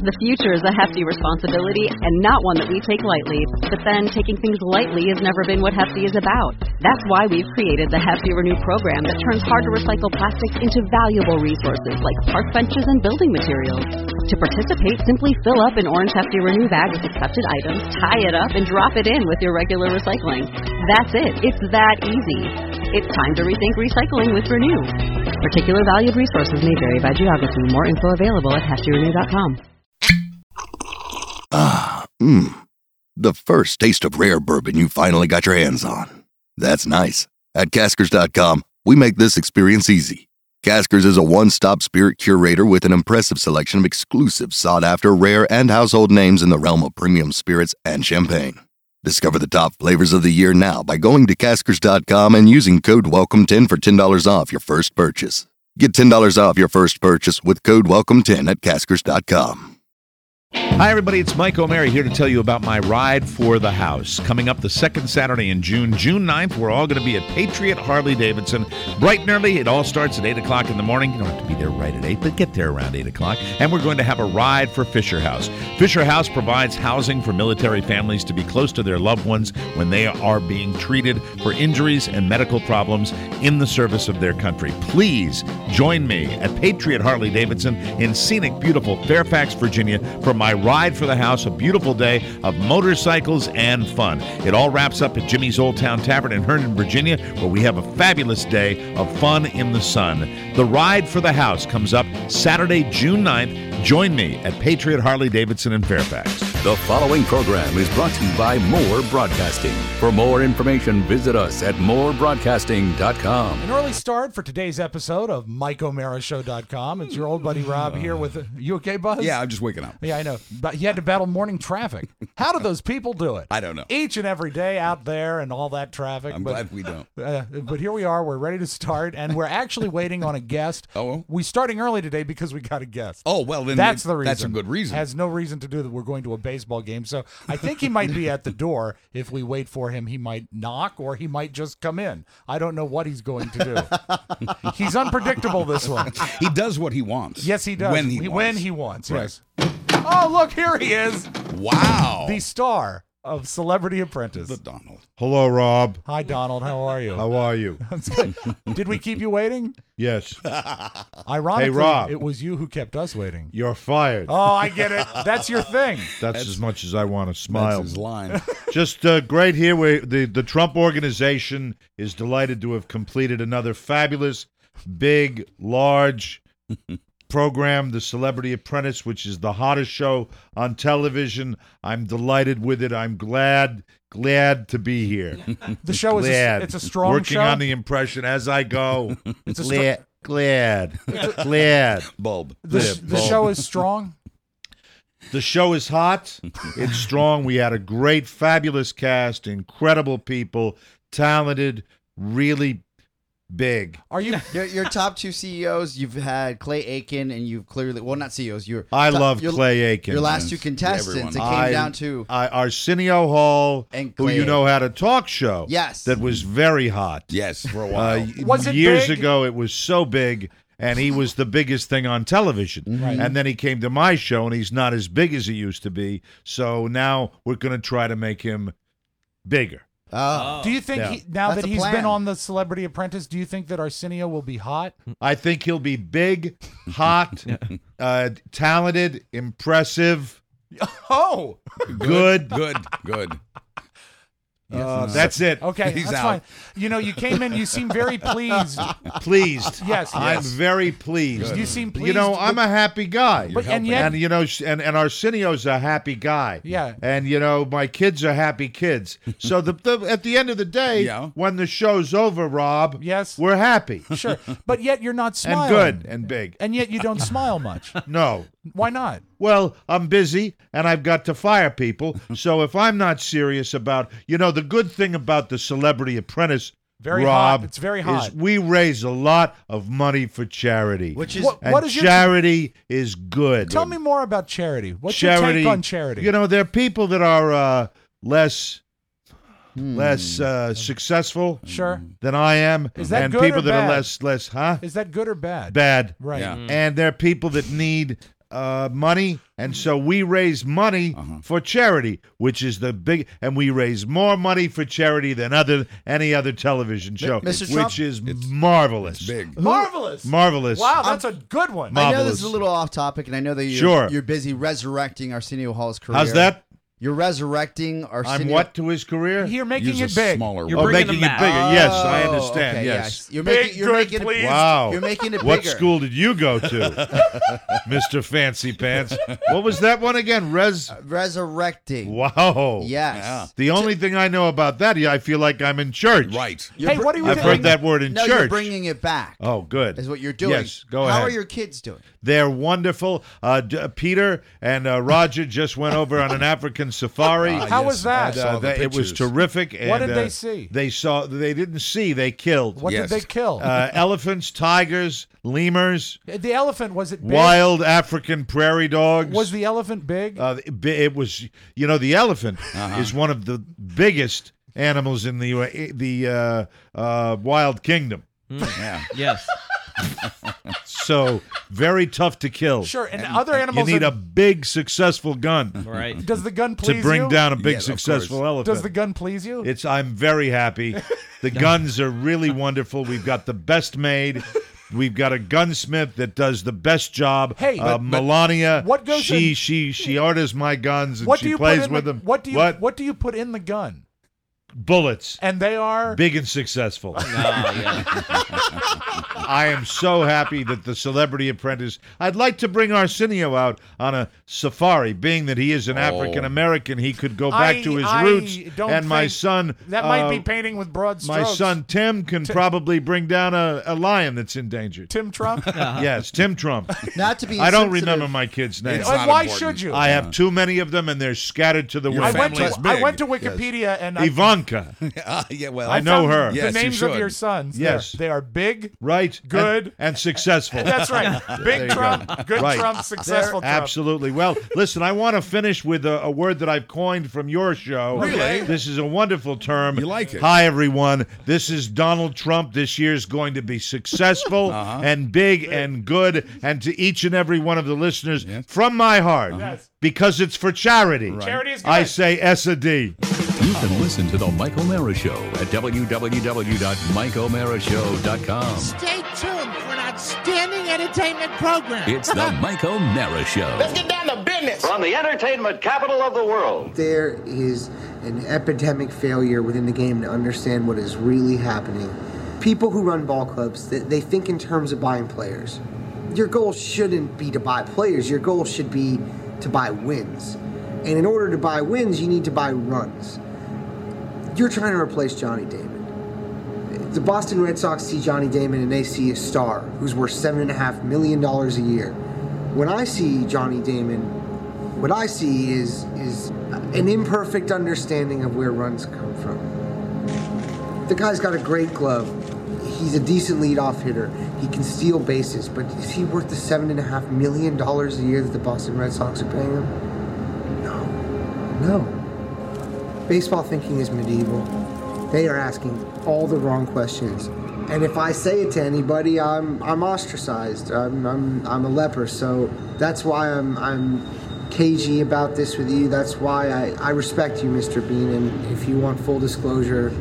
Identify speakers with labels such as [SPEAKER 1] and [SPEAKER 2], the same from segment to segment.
[SPEAKER 1] The future is a hefty responsibility and not one that we take lightly. But then, taking things lightly has never been what Hefty is about. That's why we've created the Hefty Renew program that turns hard-to-recycle plastics into valuable resources like park benches and building materials. To participate, simply fill up an orange Hefty Renew bag with accepted items, tie it up, and drop it in with your regular recycling. That's it. It's that easy. It's time to rethink recycling with Renew. Particular valued resources may vary by geography. More info available at heftyrenew.com.
[SPEAKER 2] The first taste of rare bourbon you finally got your hands on. That's nice. At Caskers.com, we make this experience easy. Caskers is a one-stop spirit curator with an impressive selection of exclusive, sought-after, rare, and household names in the realm of premium spirits and champagne. Discover the top flavors of the year now by going to Caskers.com and using code WELCOME10 for $10 off your first purchase. Get $10 off your first purchase with code WELCOME10 at Caskers.com.
[SPEAKER 3] Hi, everybody. It's Mike O'Mara here to tell you about my Ride for the House. Coming up the second Saturday in June, June 9th, we're all going to be at Patriot Harley-Davidson. Bright and early. It all starts at 8 o'clock in the morning. You don't have to be there right at 8, but get there around 8 o'clock. And we're going to have a ride for Fisher House. Fisher House provides housing for military families to be close to their loved ones when they are being treated for injuries and medical problems in the service of their country. Please join me at Patriot Harley-Davidson in scenic, beautiful Fairfax, Virginia for my Ride for the House, a beautiful day of motorcycles and fun. It all wraps up at Jimmy's Old Town Tavern in Herndon, Virginia, where we have a fabulous day of fun in the sun. The Ride for the House comes up Saturday, June 9th. Join me at Patriot Harley-Davidson in Fairfax.
[SPEAKER 4] The following program is brought to you by More Broadcasting. For more information, visit us at morebroadcasting.com.
[SPEAKER 5] An early start for today's episode of MikeO'MaraShow.com. It's your old buddy Rob here with... You okay, Buzz?
[SPEAKER 6] Yeah, I'm just waking up.
[SPEAKER 5] Yeah, I know. But you had to battle morning traffic. How do those people do it?
[SPEAKER 6] I don't know.
[SPEAKER 5] Each and every day out there and all that traffic.
[SPEAKER 6] I'm glad we don't.
[SPEAKER 5] But here we are. We're ready to start, and we're actually waiting on a guest.
[SPEAKER 6] Oh?
[SPEAKER 5] We're starting early today because we got a guest.
[SPEAKER 6] Oh, well, then
[SPEAKER 5] That's the reason.
[SPEAKER 6] That's a good reason.
[SPEAKER 5] Has no reason to do that. We're going to a baseball game. So I think he might be at the door. If we wait for him, he might knock or he might just come in. I don't know what he's going to do. He's unpredictable, this one.
[SPEAKER 6] He does what he wants.
[SPEAKER 5] Yes, he does.
[SPEAKER 6] When he
[SPEAKER 5] wants.
[SPEAKER 6] Right.
[SPEAKER 5] Yes. Oh, look, here he is.
[SPEAKER 6] Wow.
[SPEAKER 5] The star of Celebrity Apprentice.
[SPEAKER 6] The Donald.
[SPEAKER 7] Hello, Rob.
[SPEAKER 5] Hi, Donald. How are you?
[SPEAKER 7] How are you?
[SPEAKER 5] That's good. Did we keep you waiting?
[SPEAKER 7] Yes.
[SPEAKER 5] Ironically,
[SPEAKER 7] Hey, Rob.
[SPEAKER 5] it was you who kept us waiting.
[SPEAKER 7] You're fired.
[SPEAKER 5] Oh, I get it. That's your thing.
[SPEAKER 7] That's as much as I want to smile.
[SPEAKER 6] That's his line.
[SPEAKER 7] Just great here. The Trump Organization is delighted to have completed another fabulous, big, large program, The Celebrity Apprentice, which is the hottest show on television. I'm delighted with it. I'm glad to be here.
[SPEAKER 5] The show is it's a strong
[SPEAKER 7] Working
[SPEAKER 5] show.
[SPEAKER 7] on the impression as I go.
[SPEAKER 5] It's a
[SPEAKER 7] glad.
[SPEAKER 6] Bulb.
[SPEAKER 5] The show is strong.
[SPEAKER 7] The show is hot. It's strong. We had a great, fabulous cast, incredible people, talented, really big.
[SPEAKER 5] Are you?
[SPEAKER 8] Your top two CEOs, you've had Clay Aiken, and you've clearly, well, not CEOs.
[SPEAKER 7] I love Clay Aiken.
[SPEAKER 8] Your last two contestants, it came down to
[SPEAKER 7] Arsenio Hall,
[SPEAKER 8] and
[SPEAKER 7] who
[SPEAKER 8] Clay
[SPEAKER 7] you know had a talk show.
[SPEAKER 8] Yes,
[SPEAKER 7] that was very hot.
[SPEAKER 6] Yes, for a while.
[SPEAKER 5] Was it
[SPEAKER 7] years
[SPEAKER 5] big?
[SPEAKER 7] ago? It was so big. And he was the biggest thing on television.
[SPEAKER 5] Right.
[SPEAKER 7] And then he came to my show, and he's not as big as he used to be. So now we're going to try to make him bigger.
[SPEAKER 8] Oh.
[SPEAKER 5] Do you think
[SPEAKER 7] Yeah.
[SPEAKER 5] now
[SPEAKER 8] That's
[SPEAKER 5] that
[SPEAKER 8] a
[SPEAKER 5] he's
[SPEAKER 8] plan.
[SPEAKER 5] been on the Celebrity Apprentice, do you think that Arsenio will be hot?
[SPEAKER 7] I think he'll be big, hot, talented, impressive,
[SPEAKER 5] Oh,
[SPEAKER 7] good.
[SPEAKER 6] Good.
[SPEAKER 7] That's it.
[SPEAKER 5] okay,
[SPEAKER 6] He's
[SPEAKER 5] that's
[SPEAKER 6] out.
[SPEAKER 5] fine. You know, you came in, you seem very pleased.
[SPEAKER 7] Pleased.
[SPEAKER 5] Yes,
[SPEAKER 7] I'm
[SPEAKER 5] yes.
[SPEAKER 7] very pleased.
[SPEAKER 5] You seem pleased.
[SPEAKER 7] You know, I'm a happy guy.
[SPEAKER 5] But- and yet-
[SPEAKER 7] and you know, and Arsenio's a happy guy.
[SPEAKER 5] Yeah.
[SPEAKER 7] And you know, my kids are happy kids. So at the end of the day,
[SPEAKER 6] Yeah.
[SPEAKER 7] when the show's over, Rob,
[SPEAKER 5] Yes.
[SPEAKER 7] we're happy
[SPEAKER 5] Sure, but yet you're not
[SPEAKER 7] and
[SPEAKER 5] smiling.
[SPEAKER 7] good and big.
[SPEAKER 5] And yet you don't smile much.
[SPEAKER 7] No.
[SPEAKER 5] Why not?
[SPEAKER 7] Well, I'm busy and I've got to fire people. So if I'm not serious about, you know, the good thing about the Celebrity Apprentice,
[SPEAKER 5] Very
[SPEAKER 7] Rob,
[SPEAKER 5] hot. It's very hot.
[SPEAKER 7] is we raise a lot of money for charity.
[SPEAKER 8] which is
[SPEAKER 7] And
[SPEAKER 5] What is your-
[SPEAKER 7] charity is good.
[SPEAKER 5] Tell me more about charity. What's your
[SPEAKER 7] charity,
[SPEAKER 5] take on charity?
[SPEAKER 7] You know, there are people that are less successful
[SPEAKER 5] Sure.
[SPEAKER 7] than I am,
[SPEAKER 5] Is that
[SPEAKER 7] and
[SPEAKER 5] good
[SPEAKER 7] people
[SPEAKER 5] or
[SPEAKER 7] that
[SPEAKER 5] bad?
[SPEAKER 7] are less,
[SPEAKER 5] Is that good or bad?
[SPEAKER 7] bad.
[SPEAKER 5] Right.
[SPEAKER 6] Yeah.
[SPEAKER 7] And there are people that need money, and so we raise money for charity, which is the big, and we raise more money for charity than any other television show,
[SPEAKER 8] Mr. Trump,
[SPEAKER 7] which is marvelous.
[SPEAKER 6] It's big.
[SPEAKER 5] Marvelous.
[SPEAKER 7] Marvelous.
[SPEAKER 5] Wow, that's a good one.
[SPEAKER 8] I know
[SPEAKER 7] Marvelous.
[SPEAKER 8] this is a little off topic, and I know that you're busy resurrecting Arsenio Hall's career.
[SPEAKER 7] How's that?
[SPEAKER 8] You're resurrecting Arsenio.
[SPEAKER 7] I'm what to his career?
[SPEAKER 5] You're making
[SPEAKER 6] Use
[SPEAKER 5] it
[SPEAKER 6] a
[SPEAKER 5] big.
[SPEAKER 6] smaller
[SPEAKER 3] You're
[SPEAKER 6] word.
[SPEAKER 3] bringing
[SPEAKER 7] Making
[SPEAKER 3] them
[SPEAKER 7] it
[SPEAKER 3] back.
[SPEAKER 7] bigger. Yes, I understand.
[SPEAKER 8] Okay,
[SPEAKER 7] yes.
[SPEAKER 8] You're
[SPEAKER 5] Big,
[SPEAKER 8] making, you're
[SPEAKER 5] good,
[SPEAKER 8] making
[SPEAKER 5] please.
[SPEAKER 8] it.
[SPEAKER 7] Wow.
[SPEAKER 8] You're making it
[SPEAKER 7] What
[SPEAKER 8] bigger.
[SPEAKER 7] school did you go to, Mr. Fancy Pants? What was that one again?
[SPEAKER 8] Resurrecting.
[SPEAKER 7] Wow.
[SPEAKER 8] Yes.
[SPEAKER 6] Yeah.
[SPEAKER 7] The only thing I know about that, I feel like I'm in church.
[SPEAKER 6] Right.
[SPEAKER 5] Hey, what are you
[SPEAKER 7] I've
[SPEAKER 5] doing?
[SPEAKER 7] heard that word in
[SPEAKER 8] No,
[SPEAKER 7] church.
[SPEAKER 8] you're bringing it back.
[SPEAKER 7] Oh, good.
[SPEAKER 8] Is what you're doing.
[SPEAKER 7] Yes, go
[SPEAKER 8] How
[SPEAKER 7] ahead.
[SPEAKER 8] are your kids doing?
[SPEAKER 7] They're wonderful. Peter and Roger just went over on an African safari.
[SPEAKER 5] How was that?
[SPEAKER 7] And,
[SPEAKER 6] I saw the
[SPEAKER 7] it was
[SPEAKER 6] pictures.
[SPEAKER 7] terrific. And,
[SPEAKER 5] What did they see?
[SPEAKER 7] They didn't see. They killed.
[SPEAKER 5] What
[SPEAKER 6] Yes.
[SPEAKER 5] did they kill?
[SPEAKER 7] Elephants, tigers, lemurs,
[SPEAKER 5] The elephant, was it big?
[SPEAKER 7] wild African prairie dogs.
[SPEAKER 5] Was the elephant big?
[SPEAKER 7] It was, the elephant is one of the biggest animals in the wild kingdom.
[SPEAKER 6] Yeah.
[SPEAKER 3] Yes.
[SPEAKER 7] So very tough to kill.
[SPEAKER 5] Sure, and other
[SPEAKER 7] You
[SPEAKER 5] animals.
[SPEAKER 7] need a big, successful gun
[SPEAKER 3] Right.
[SPEAKER 5] Does the gun
[SPEAKER 7] to
[SPEAKER 5] please
[SPEAKER 7] bring
[SPEAKER 5] you?
[SPEAKER 7] down a big,
[SPEAKER 6] Yes, of
[SPEAKER 7] successful
[SPEAKER 6] course.
[SPEAKER 7] elephant.
[SPEAKER 5] Does the gun please you?
[SPEAKER 7] I'm very happy. The guns are really wonderful. We've got the best made. We've got a gunsmith that does the best job.
[SPEAKER 5] Hey,
[SPEAKER 7] Melania.
[SPEAKER 5] what goes in-
[SPEAKER 7] She orders my guns and
[SPEAKER 5] What do
[SPEAKER 7] she
[SPEAKER 5] you
[SPEAKER 7] plays
[SPEAKER 5] put in
[SPEAKER 7] with
[SPEAKER 5] the,
[SPEAKER 7] them.
[SPEAKER 5] What do you put in the gun?
[SPEAKER 7] Bullets.
[SPEAKER 5] And they are
[SPEAKER 7] Big and successful.
[SPEAKER 3] Yeah.
[SPEAKER 7] I am so happy that the Celebrity Apprentice. I'd like to bring Arsenio out on a safari, being that he is an African American. He could go back to his roots.
[SPEAKER 5] don't
[SPEAKER 7] And my
[SPEAKER 5] think-
[SPEAKER 7] son,
[SPEAKER 5] that might be painting with broad
[SPEAKER 7] my
[SPEAKER 5] strokes.
[SPEAKER 7] son Tim can probably bring down a lion that's endangered.
[SPEAKER 5] Tim Trump.
[SPEAKER 7] Yes, Tim Trump.
[SPEAKER 8] Not to be.
[SPEAKER 7] I don't
[SPEAKER 8] insensitive.
[SPEAKER 7] remember my kids' names.
[SPEAKER 6] It's
[SPEAKER 5] And
[SPEAKER 6] not
[SPEAKER 5] why
[SPEAKER 6] important.
[SPEAKER 5] should you?
[SPEAKER 7] I have too many of them, and they're scattered to the
[SPEAKER 6] Your
[SPEAKER 7] wind.
[SPEAKER 6] family is
[SPEAKER 5] I
[SPEAKER 6] big.
[SPEAKER 5] went to Wikipedia and
[SPEAKER 7] Ivanka,
[SPEAKER 6] Yeah, well,
[SPEAKER 7] I know
[SPEAKER 5] found
[SPEAKER 7] her.
[SPEAKER 5] The
[SPEAKER 6] Yes, you
[SPEAKER 5] names of
[SPEAKER 6] should.
[SPEAKER 5] your sons.
[SPEAKER 7] Yes.
[SPEAKER 5] They are big.
[SPEAKER 7] right?
[SPEAKER 5] Good.
[SPEAKER 7] and successful.
[SPEAKER 5] That's right.
[SPEAKER 7] There
[SPEAKER 5] Big
[SPEAKER 7] you
[SPEAKER 5] Trump,
[SPEAKER 7] go.
[SPEAKER 5] good
[SPEAKER 7] Right.
[SPEAKER 5] Trump, successful Trump.
[SPEAKER 7] Absolutely. Well, listen, I want to finish with a word that I've coined from your show.
[SPEAKER 6] Really?
[SPEAKER 7] This is a wonderful term.
[SPEAKER 6] You like it?
[SPEAKER 7] Hi, everyone. This is Donald Trump. This year's going to be successful and big and good. And to each and every one of the listeners, from my heart,
[SPEAKER 5] Yes.
[SPEAKER 7] because it's for charity,
[SPEAKER 5] Charity is good.
[SPEAKER 7] I say S-A-D.
[SPEAKER 4] You can listen to The Mike O'Mara Show at www.mikeomarashow.com.
[SPEAKER 9] Stay tuned for an outstanding entertainment program.
[SPEAKER 4] It's The Mike O'Mara Show.
[SPEAKER 9] Let's get down to business.
[SPEAKER 10] From the entertainment capital of the world.
[SPEAKER 11] There is an epidemic failure within the game to understand what is really happening. People who run ball clubs, they think in terms of buying players. Your goal shouldn't be to buy players. Your goal should be to buy wins. And in order to buy wins, you need to buy runs. You're trying to replace Johnny Damon. The Boston Red Sox see Johnny Damon and they see a star who's worth $7.5 million a year. When I see Johnny Damon, what I see is an imperfect understanding of where runs come from. The guy's got a great glove. He's a decent leadoff hitter. He can steal bases, but is he worth the $7.5 million a year that the Boston Red Sox are paying him? No. Baseball thinking is medieval. They are asking all the wrong questions. And if I say it to anybody, I'm ostracized. I'm a leper. So that's why I'm cagey about this with you. That's why I respect you, Mr. Bean. And if you want full disclosure,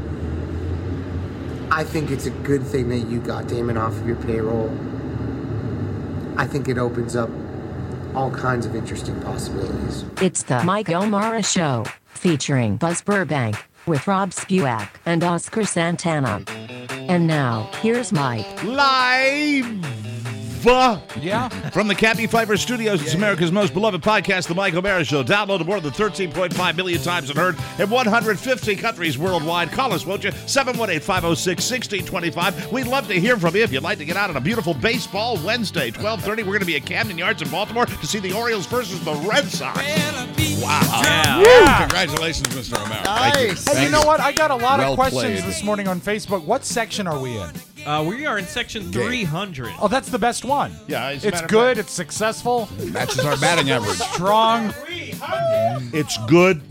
[SPEAKER 11] I think it's a good thing that you got Damon off of your payroll. I think it opens up all kinds of interesting possibilities.
[SPEAKER 12] It's the Mike O'Mara Show, featuring Buzz Burbank, with Rob Spewak and Oscar Santana. And now, here's Mike.
[SPEAKER 3] Live!
[SPEAKER 5] Yeah.
[SPEAKER 3] From the Kathy Pfeiffer Studios, it's America's most beloved podcast, The Mike O'Mara Show. Downloaded more than 13.5 million times and heard in 150 countries worldwide. Call us, won't you? 718-506-1625. We'd love to hear from you if you'd like to get out on a beautiful baseball Wednesday, 12:30. We're going to be at Camden Yards in Baltimore to see the Orioles versus the Red Sox.
[SPEAKER 6] Wow.
[SPEAKER 5] Yeah.
[SPEAKER 6] Congratulations, Mr. O'Mara.
[SPEAKER 8] Nice.
[SPEAKER 5] Hey, you know what? I got a lot
[SPEAKER 6] Well
[SPEAKER 5] of questions
[SPEAKER 6] played.
[SPEAKER 5] this morning on Facebook. What section are we in?
[SPEAKER 13] We are in section 300.
[SPEAKER 5] Oh, that's the best one.
[SPEAKER 7] Yeah, as a
[SPEAKER 5] it's
[SPEAKER 7] matter of
[SPEAKER 5] good.
[SPEAKER 7] fact-
[SPEAKER 5] It's successful.
[SPEAKER 6] Matches our batting average.
[SPEAKER 5] Strong.
[SPEAKER 7] It's good.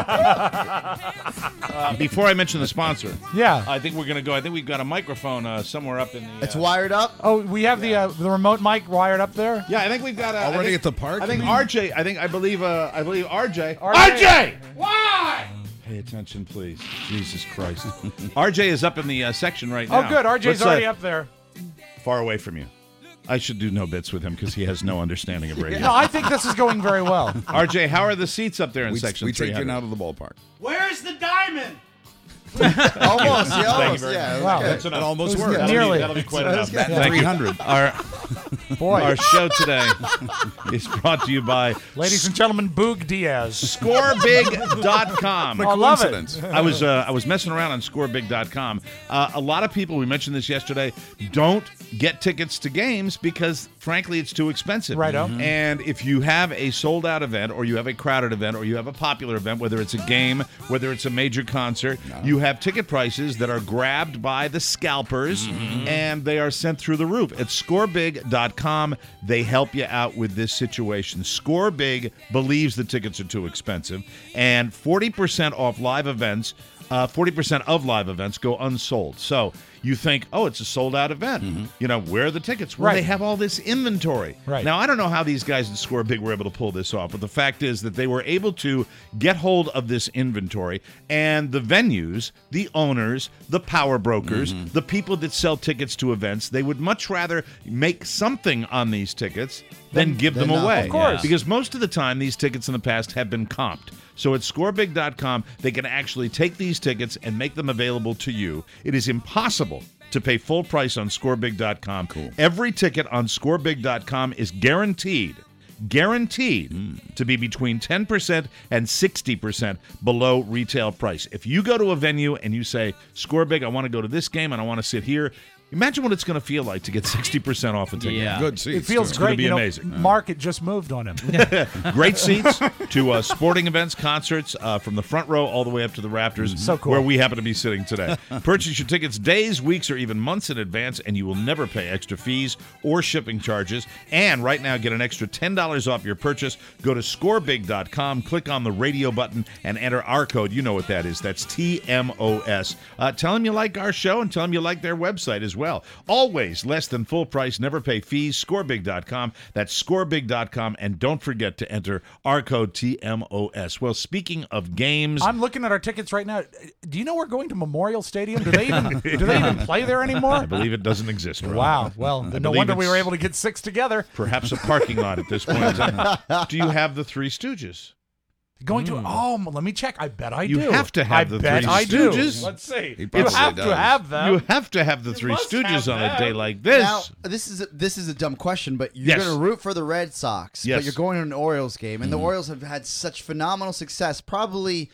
[SPEAKER 7] Before I mention the sponsor,
[SPEAKER 5] Yeah.
[SPEAKER 7] I think we're going to go. I think we've got a microphone somewhere up in the.
[SPEAKER 8] It's wired up.
[SPEAKER 5] Oh, we have the remote mic wired up there.
[SPEAKER 7] Yeah, I think we've got
[SPEAKER 6] Already
[SPEAKER 7] I think,
[SPEAKER 6] at the park?
[SPEAKER 7] I think RJ. I believe RJ.
[SPEAKER 5] RJ!
[SPEAKER 7] Why? Pay attention, please. Jesus Christ. RJ is up in the section right now.
[SPEAKER 5] Oh, good. RJ's
[SPEAKER 7] Let's,
[SPEAKER 5] already up there.
[SPEAKER 7] Far away from you. I should do no bits with him because he has no understanding of radio.
[SPEAKER 5] No, I think this is going very well.
[SPEAKER 7] RJ, how are the seats up there in
[SPEAKER 6] We
[SPEAKER 7] section
[SPEAKER 6] take
[SPEAKER 7] 300?
[SPEAKER 6] you out of the ballpark.
[SPEAKER 9] Where's the diamond?
[SPEAKER 8] Almost. Yeah, almost.
[SPEAKER 7] very
[SPEAKER 8] Yeah.
[SPEAKER 5] Wow.
[SPEAKER 8] Okay.
[SPEAKER 7] That's enough.
[SPEAKER 6] It almost
[SPEAKER 5] It was
[SPEAKER 6] worked.
[SPEAKER 5] nearly.
[SPEAKER 7] That'll be quite enough.
[SPEAKER 6] That
[SPEAKER 7] Thank you.
[SPEAKER 6] 300.
[SPEAKER 5] Boy.
[SPEAKER 7] Our show today is brought to you by
[SPEAKER 5] Ladies and gentlemen, Boog Diaz.
[SPEAKER 7] ScoreBig.com.
[SPEAKER 5] I love it.
[SPEAKER 6] Coincidence.
[SPEAKER 7] I was messing around on ScoreBig.com. A lot of people, we mentioned this yesterday, don't get tickets to games because, frankly, it's too expensive.
[SPEAKER 5] Righto.
[SPEAKER 7] And if you have a sold-out event or you have a crowded event or you have a popular event, whether it's a game, whether it's a major concert, you have ticket prices that are grabbed by the scalpers and they are sent through the roof. At ScoreBig.com, they help you out with this situation. ScoreBig believes the tickets are too expensive, and 40% off live events. 40% of live events go unsold. So you think, oh, it's a sold-out event. You know, where are the tickets? Well,
[SPEAKER 5] Right.
[SPEAKER 7] they have all this inventory.
[SPEAKER 5] Right.
[SPEAKER 7] Now, I don't know how these guys at Score Big were able to pull this off, but the fact is that they were able to get hold of this inventory, and the venues, the owners, the power brokers, the people that sell tickets to events, they would much rather make something on these tickets than give them
[SPEAKER 8] not.
[SPEAKER 7] away.
[SPEAKER 5] Of course.
[SPEAKER 7] Because most of the time, these tickets in the past have been comped. So at ScoreBig.com, they can actually take these tickets and make them available to you. It is impossible to pay full price on ScoreBig.com. Cool. Every ticket on ScoreBig.com is guaranteed to be between 10% and 60% below retail price. If you go to a venue and you say, Score Big, I want to go to this game and I want to sit here, imagine what it's going to feel like to get 60% off a ticket.
[SPEAKER 13] Yeah.
[SPEAKER 6] Good seats.
[SPEAKER 5] It feels
[SPEAKER 7] It's
[SPEAKER 5] great.
[SPEAKER 7] gonna be
[SPEAKER 5] You know,
[SPEAKER 7] amazing.
[SPEAKER 5] Mark, it just moved on him.
[SPEAKER 7] Great seats to sporting events, concerts, from the front row all the way up to the rafters,
[SPEAKER 5] So cool.
[SPEAKER 7] where we happen to be sitting today. Purchase your tickets days, weeks, or even months in advance, and you will never pay extra fees or shipping charges. And right now, get an extra $10 off your purchase. Go to ScoreBig.com, click on the radio button, and enter our code. You know what that is. That's TMOS. Tell them you like our show and tell them you like their website as well. Always less than full price, never pay fees. ScoreBig.com. That's ScoreBig.com. And don't forget to enter our code TMOS. Well, speaking of games,
[SPEAKER 5] I'm looking at our tickets right now. Do you know we're going to Memorial Stadium? Do they even play there anymore?
[SPEAKER 7] I believe it doesn't exist. Rob.
[SPEAKER 5] Wow. Well, no
[SPEAKER 7] believe
[SPEAKER 5] wonder we were
[SPEAKER 7] it's-
[SPEAKER 5] able to get six together.
[SPEAKER 7] Perhaps a parking lot at this point in time. Do you have the Three Stooges?
[SPEAKER 5] Going to let me check. I bet I
[SPEAKER 7] You
[SPEAKER 5] do.
[SPEAKER 7] have to have the
[SPEAKER 5] bet
[SPEAKER 7] Three
[SPEAKER 5] I do.
[SPEAKER 7] Stooges.
[SPEAKER 5] Let's see.
[SPEAKER 6] He
[SPEAKER 5] You
[SPEAKER 6] probably
[SPEAKER 5] have
[SPEAKER 6] does.
[SPEAKER 5] to have them.
[SPEAKER 7] You have to have the Three
[SPEAKER 5] must
[SPEAKER 7] Stooges
[SPEAKER 5] have
[SPEAKER 7] on a
[SPEAKER 5] them.
[SPEAKER 7] day like this.
[SPEAKER 8] Now, this is a dumb question, but you're
[SPEAKER 7] Yes.
[SPEAKER 8] going to root for the Red Sox,
[SPEAKER 7] Yes.
[SPEAKER 8] but you're going to an Orioles game, and the Orioles have had such phenomenal success. Probably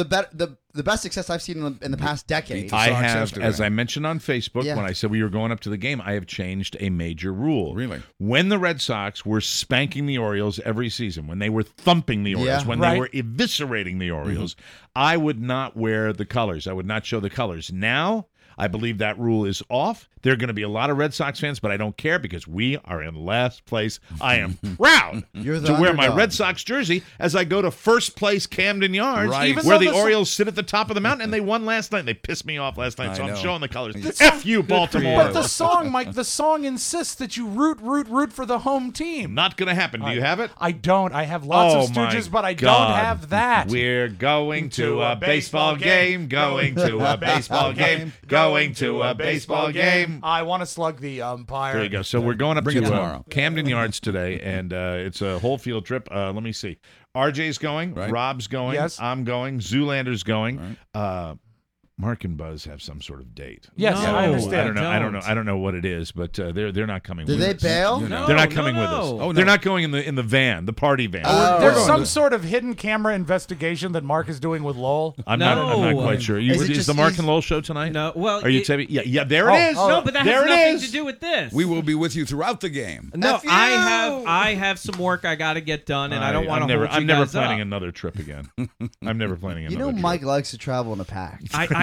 [SPEAKER 8] the best success I've seen in the past decade.
[SPEAKER 7] I
[SPEAKER 6] Sox
[SPEAKER 7] have,
[SPEAKER 6] yesterday.
[SPEAKER 7] as I mentioned on Facebook
[SPEAKER 8] Yeah.
[SPEAKER 7] when I said we were going up to the game, I have changed a major rule.
[SPEAKER 6] Really?
[SPEAKER 7] When the Red Sox were spanking the Orioles every season, when they were thumping the Orioles,
[SPEAKER 8] Yeah.
[SPEAKER 7] when
[SPEAKER 5] Right.
[SPEAKER 7] they were eviscerating the Orioles, I would not wear the colors. I would not show the colors. Now, I believe that rule is off. There are going to be a lot of Red Sox fans, but I don't care because we are in last place. I am proud
[SPEAKER 8] You're the
[SPEAKER 7] to wear my
[SPEAKER 8] underdog.
[SPEAKER 7] Red Sox jersey as I go to first place Camden Yards,
[SPEAKER 6] Right. Even
[SPEAKER 7] where
[SPEAKER 5] though
[SPEAKER 7] the
[SPEAKER 5] the-
[SPEAKER 7] Orioles sit at the top of the mountain, and they won last night. They pissed me off last night, so
[SPEAKER 6] I
[SPEAKER 7] I'm
[SPEAKER 6] know.
[SPEAKER 7] showing the colors.
[SPEAKER 6] It's-
[SPEAKER 7] F you, Baltimore.
[SPEAKER 5] But the song, Mike, the song insists that you root for the home team.
[SPEAKER 7] Not going to happen. Do you have it?
[SPEAKER 5] I don't. I have lots of
[SPEAKER 7] my
[SPEAKER 5] Stooges, but I
[SPEAKER 7] God.
[SPEAKER 5] don't have that.
[SPEAKER 7] We're going to a baseball game, going to a baseball game, going to a baseball game.
[SPEAKER 5] I want to slug the umpire.
[SPEAKER 7] There you go. So we're going up
[SPEAKER 6] Bring it
[SPEAKER 7] to
[SPEAKER 6] tomorrow.
[SPEAKER 7] Camden Yards today, and it's a whole field trip. Let me see. RJ's going.
[SPEAKER 6] Right.
[SPEAKER 7] Rob's going.
[SPEAKER 5] Yes.
[SPEAKER 7] I'm going. Zoolander's going. Mark and Buzz have some sort of date.
[SPEAKER 5] Yes,
[SPEAKER 13] No,
[SPEAKER 5] I understand.
[SPEAKER 7] I don't know what it is, but they're not coming.
[SPEAKER 8] Did
[SPEAKER 7] with
[SPEAKER 8] they
[SPEAKER 7] us.
[SPEAKER 8] bail?
[SPEAKER 13] No,
[SPEAKER 7] They're not
[SPEAKER 13] no,
[SPEAKER 7] coming with us.
[SPEAKER 13] no.
[SPEAKER 6] Oh,
[SPEAKER 7] They're
[SPEAKER 6] no.
[SPEAKER 7] not going in the van, the party van.
[SPEAKER 5] There's
[SPEAKER 6] going
[SPEAKER 5] some
[SPEAKER 6] to-
[SPEAKER 5] sort of hidden camera investigation that Mark is doing with Lowell.
[SPEAKER 7] I'm not
[SPEAKER 13] No.
[SPEAKER 7] quite sure.
[SPEAKER 8] Is it
[SPEAKER 7] Is
[SPEAKER 8] just-
[SPEAKER 7] the Mark
[SPEAKER 8] is-
[SPEAKER 7] and Lowell show tonight?
[SPEAKER 13] No, well,
[SPEAKER 7] Are you
[SPEAKER 13] it-
[SPEAKER 7] telling me? Yeah, there
[SPEAKER 5] Oh,
[SPEAKER 7] it is.
[SPEAKER 5] oh.
[SPEAKER 13] No, but that
[SPEAKER 7] there
[SPEAKER 13] has
[SPEAKER 7] it
[SPEAKER 13] nothing
[SPEAKER 7] is.
[SPEAKER 13] to do with this.
[SPEAKER 6] We will be with you throughout the game.
[SPEAKER 13] No,
[SPEAKER 8] F you!
[SPEAKER 13] I have some work I got to get done, and I don't want to hold you
[SPEAKER 7] I'm never
[SPEAKER 13] guys
[SPEAKER 7] planning
[SPEAKER 13] up.
[SPEAKER 7] another trip again. I'm never planning
[SPEAKER 8] You
[SPEAKER 7] another
[SPEAKER 8] know,
[SPEAKER 7] trip.
[SPEAKER 8] Mike likes to travel in a pack.
[SPEAKER 13] I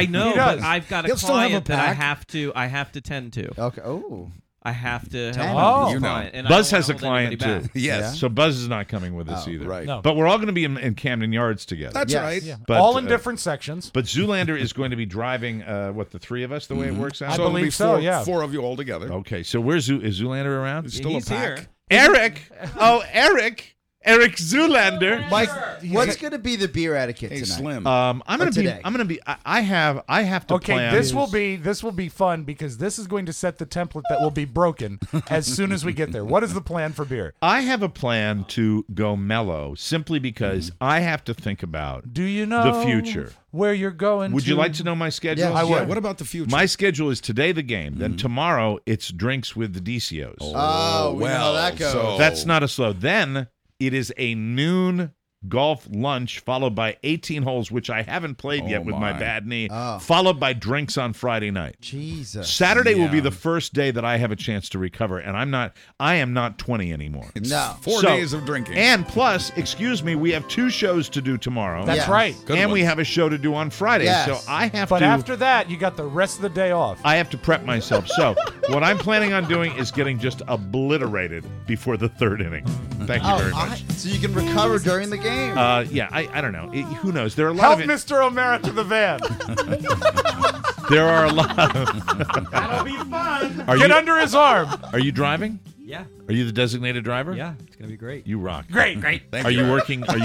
[SPEAKER 13] know,
[SPEAKER 5] He
[SPEAKER 13] but
[SPEAKER 5] does.
[SPEAKER 13] I've got a
[SPEAKER 6] He'll still have a
[SPEAKER 13] client that I
[SPEAKER 6] pack.
[SPEAKER 13] have to tend to.
[SPEAKER 8] Okay. Oh.
[SPEAKER 13] I have to
[SPEAKER 8] Ten.
[SPEAKER 13] help
[SPEAKER 6] You know.
[SPEAKER 13] client, and I
[SPEAKER 3] Buzz
[SPEAKER 13] don't
[SPEAKER 3] has a
[SPEAKER 13] wanna hold anybody
[SPEAKER 3] client too.
[SPEAKER 13] back.
[SPEAKER 6] Yes.
[SPEAKER 3] So Buzz is not coming with us
[SPEAKER 8] Oh,
[SPEAKER 3] either.
[SPEAKER 6] right.
[SPEAKER 5] No.
[SPEAKER 3] But we're all going to be in Camden Yards together.
[SPEAKER 6] That's
[SPEAKER 8] Yes.
[SPEAKER 6] right.
[SPEAKER 8] Yeah.
[SPEAKER 3] But,
[SPEAKER 5] All in
[SPEAKER 3] uh,
[SPEAKER 5] different sections.
[SPEAKER 3] But Zoolander is going to be driving, the three of us, the way it works out?
[SPEAKER 5] I
[SPEAKER 6] So it'll be
[SPEAKER 5] believe so,
[SPEAKER 6] four,
[SPEAKER 5] yeah.
[SPEAKER 6] four of you all together.
[SPEAKER 3] Okay, so where's is Zoolander around?
[SPEAKER 6] There's still
[SPEAKER 13] He's
[SPEAKER 6] a pack.
[SPEAKER 13] here.
[SPEAKER 3] Eric! Oh, Eric! Eric Zoolander.
[SPEAKER 8] Mike, what's going to be the beer etiquette
[SPEAKER 6] Hey,
[SPEAKER 8] tonight?
[SPEAKER 6] Slim.
[SPEAKER 3] I'm gonna be.
[SPEAKER 8] today?
[SPEAKER 3] I'm gonna be. I have to
[SPEAKER 5] Okay,
[SPEAKER 3] plan.
[SPEAKER 5] this will be fun because this is going to set the template that will be broken as soon as we get there. What is the plan for beer?
[SPEAKER 3] I have a plan to go mellow simply because I have to think about
[SPEAKER 5] Do you know
[SPEAKER 3] the future.
[SPEAKER 5] where you're going?
[SPEAKER 3] Would you like to know my schedule?
[SPEAKER 8] Yes.
[SPEAKER 5] I would.
[SPEAKER 6] What about the future?
[SPEAKER 3] My schedule is today the game. Then tomorrow it's drinks with the DCOs.
[SPEAKER 8] Oh, we know how that goes.
[SPEAKER 6] so-
[SPEAKER 3] That's not a slow. Then it is a noon golf lunch followed by 18 holes, which I haven't played
[SPEAKER 6] Oh,
[SPEAKER 3] yet with my
[SPEAKER 6] my.
[SPEAKER 3] bad knee,
[SPEAKER 8] Oh.
[SPEAKER 3] followed by drinks on Friday night.
[SPEAKER 8] Jesus.
[SPEAKER 3] Saturday will be
[SPEAKER 6] Yeah.
[SPEAKER 3] the first day that I have a chance to recover, and I am not 20 anymore.
[SPEAKER 6] It's
[SPEAKER 8] No.
[SPEAKER 6] 4
[SPEAKER 3] So-
[SPEAKER 6] days of drinking.
[SPEAKER 3] And plus, excuse me, we have 2 shows to do tomorrow.
[SPEAKER 5] That's
[SPEAKER 8] Yes.
[SPEAKER 5] right.
[SPEAKER 6] Good
[SPEAKER 3] and we
[SPEAKER 6] ones.
[SPEAKER 3] have a show to do on Friday.
[SPEAKER 8] Yes.
[SPEAKER 3] So I have
[SPEAKER 5] But
[SPEAKER 3] to
[SPEAKER 5] after that, you got the rest of the day off.
[SPEAKER 3] I have to prep myself. So what I'm planning on doing is getting just obliterated before the 3rd inning. Thank you very much.
[SPEAKER 8] So you can recover during the game.
[SPEAKER 3] Yeah, I don't know. Who knows? There are a lot
[SPEAKER 5] Help
[SPEAKER 3] of
[SPEAKER 5] Mr. O'Mara to the van.
[SPEAKER 3] there are a lot of
[SPEAKER 13] That'll be fun.
[SPEAKER 5] Get under his arm.
[SPEAKER 3] Are you driving?
[SPEAKER 13] Yeah,
[SPEAKER 3] Are you the designated driver?
[SPEAKER 13] yeah, it's gonna be great.
[SPEAKER 3] You rock.
[SPEAKER 5] Great.
[SPEAKER 3] Are you working at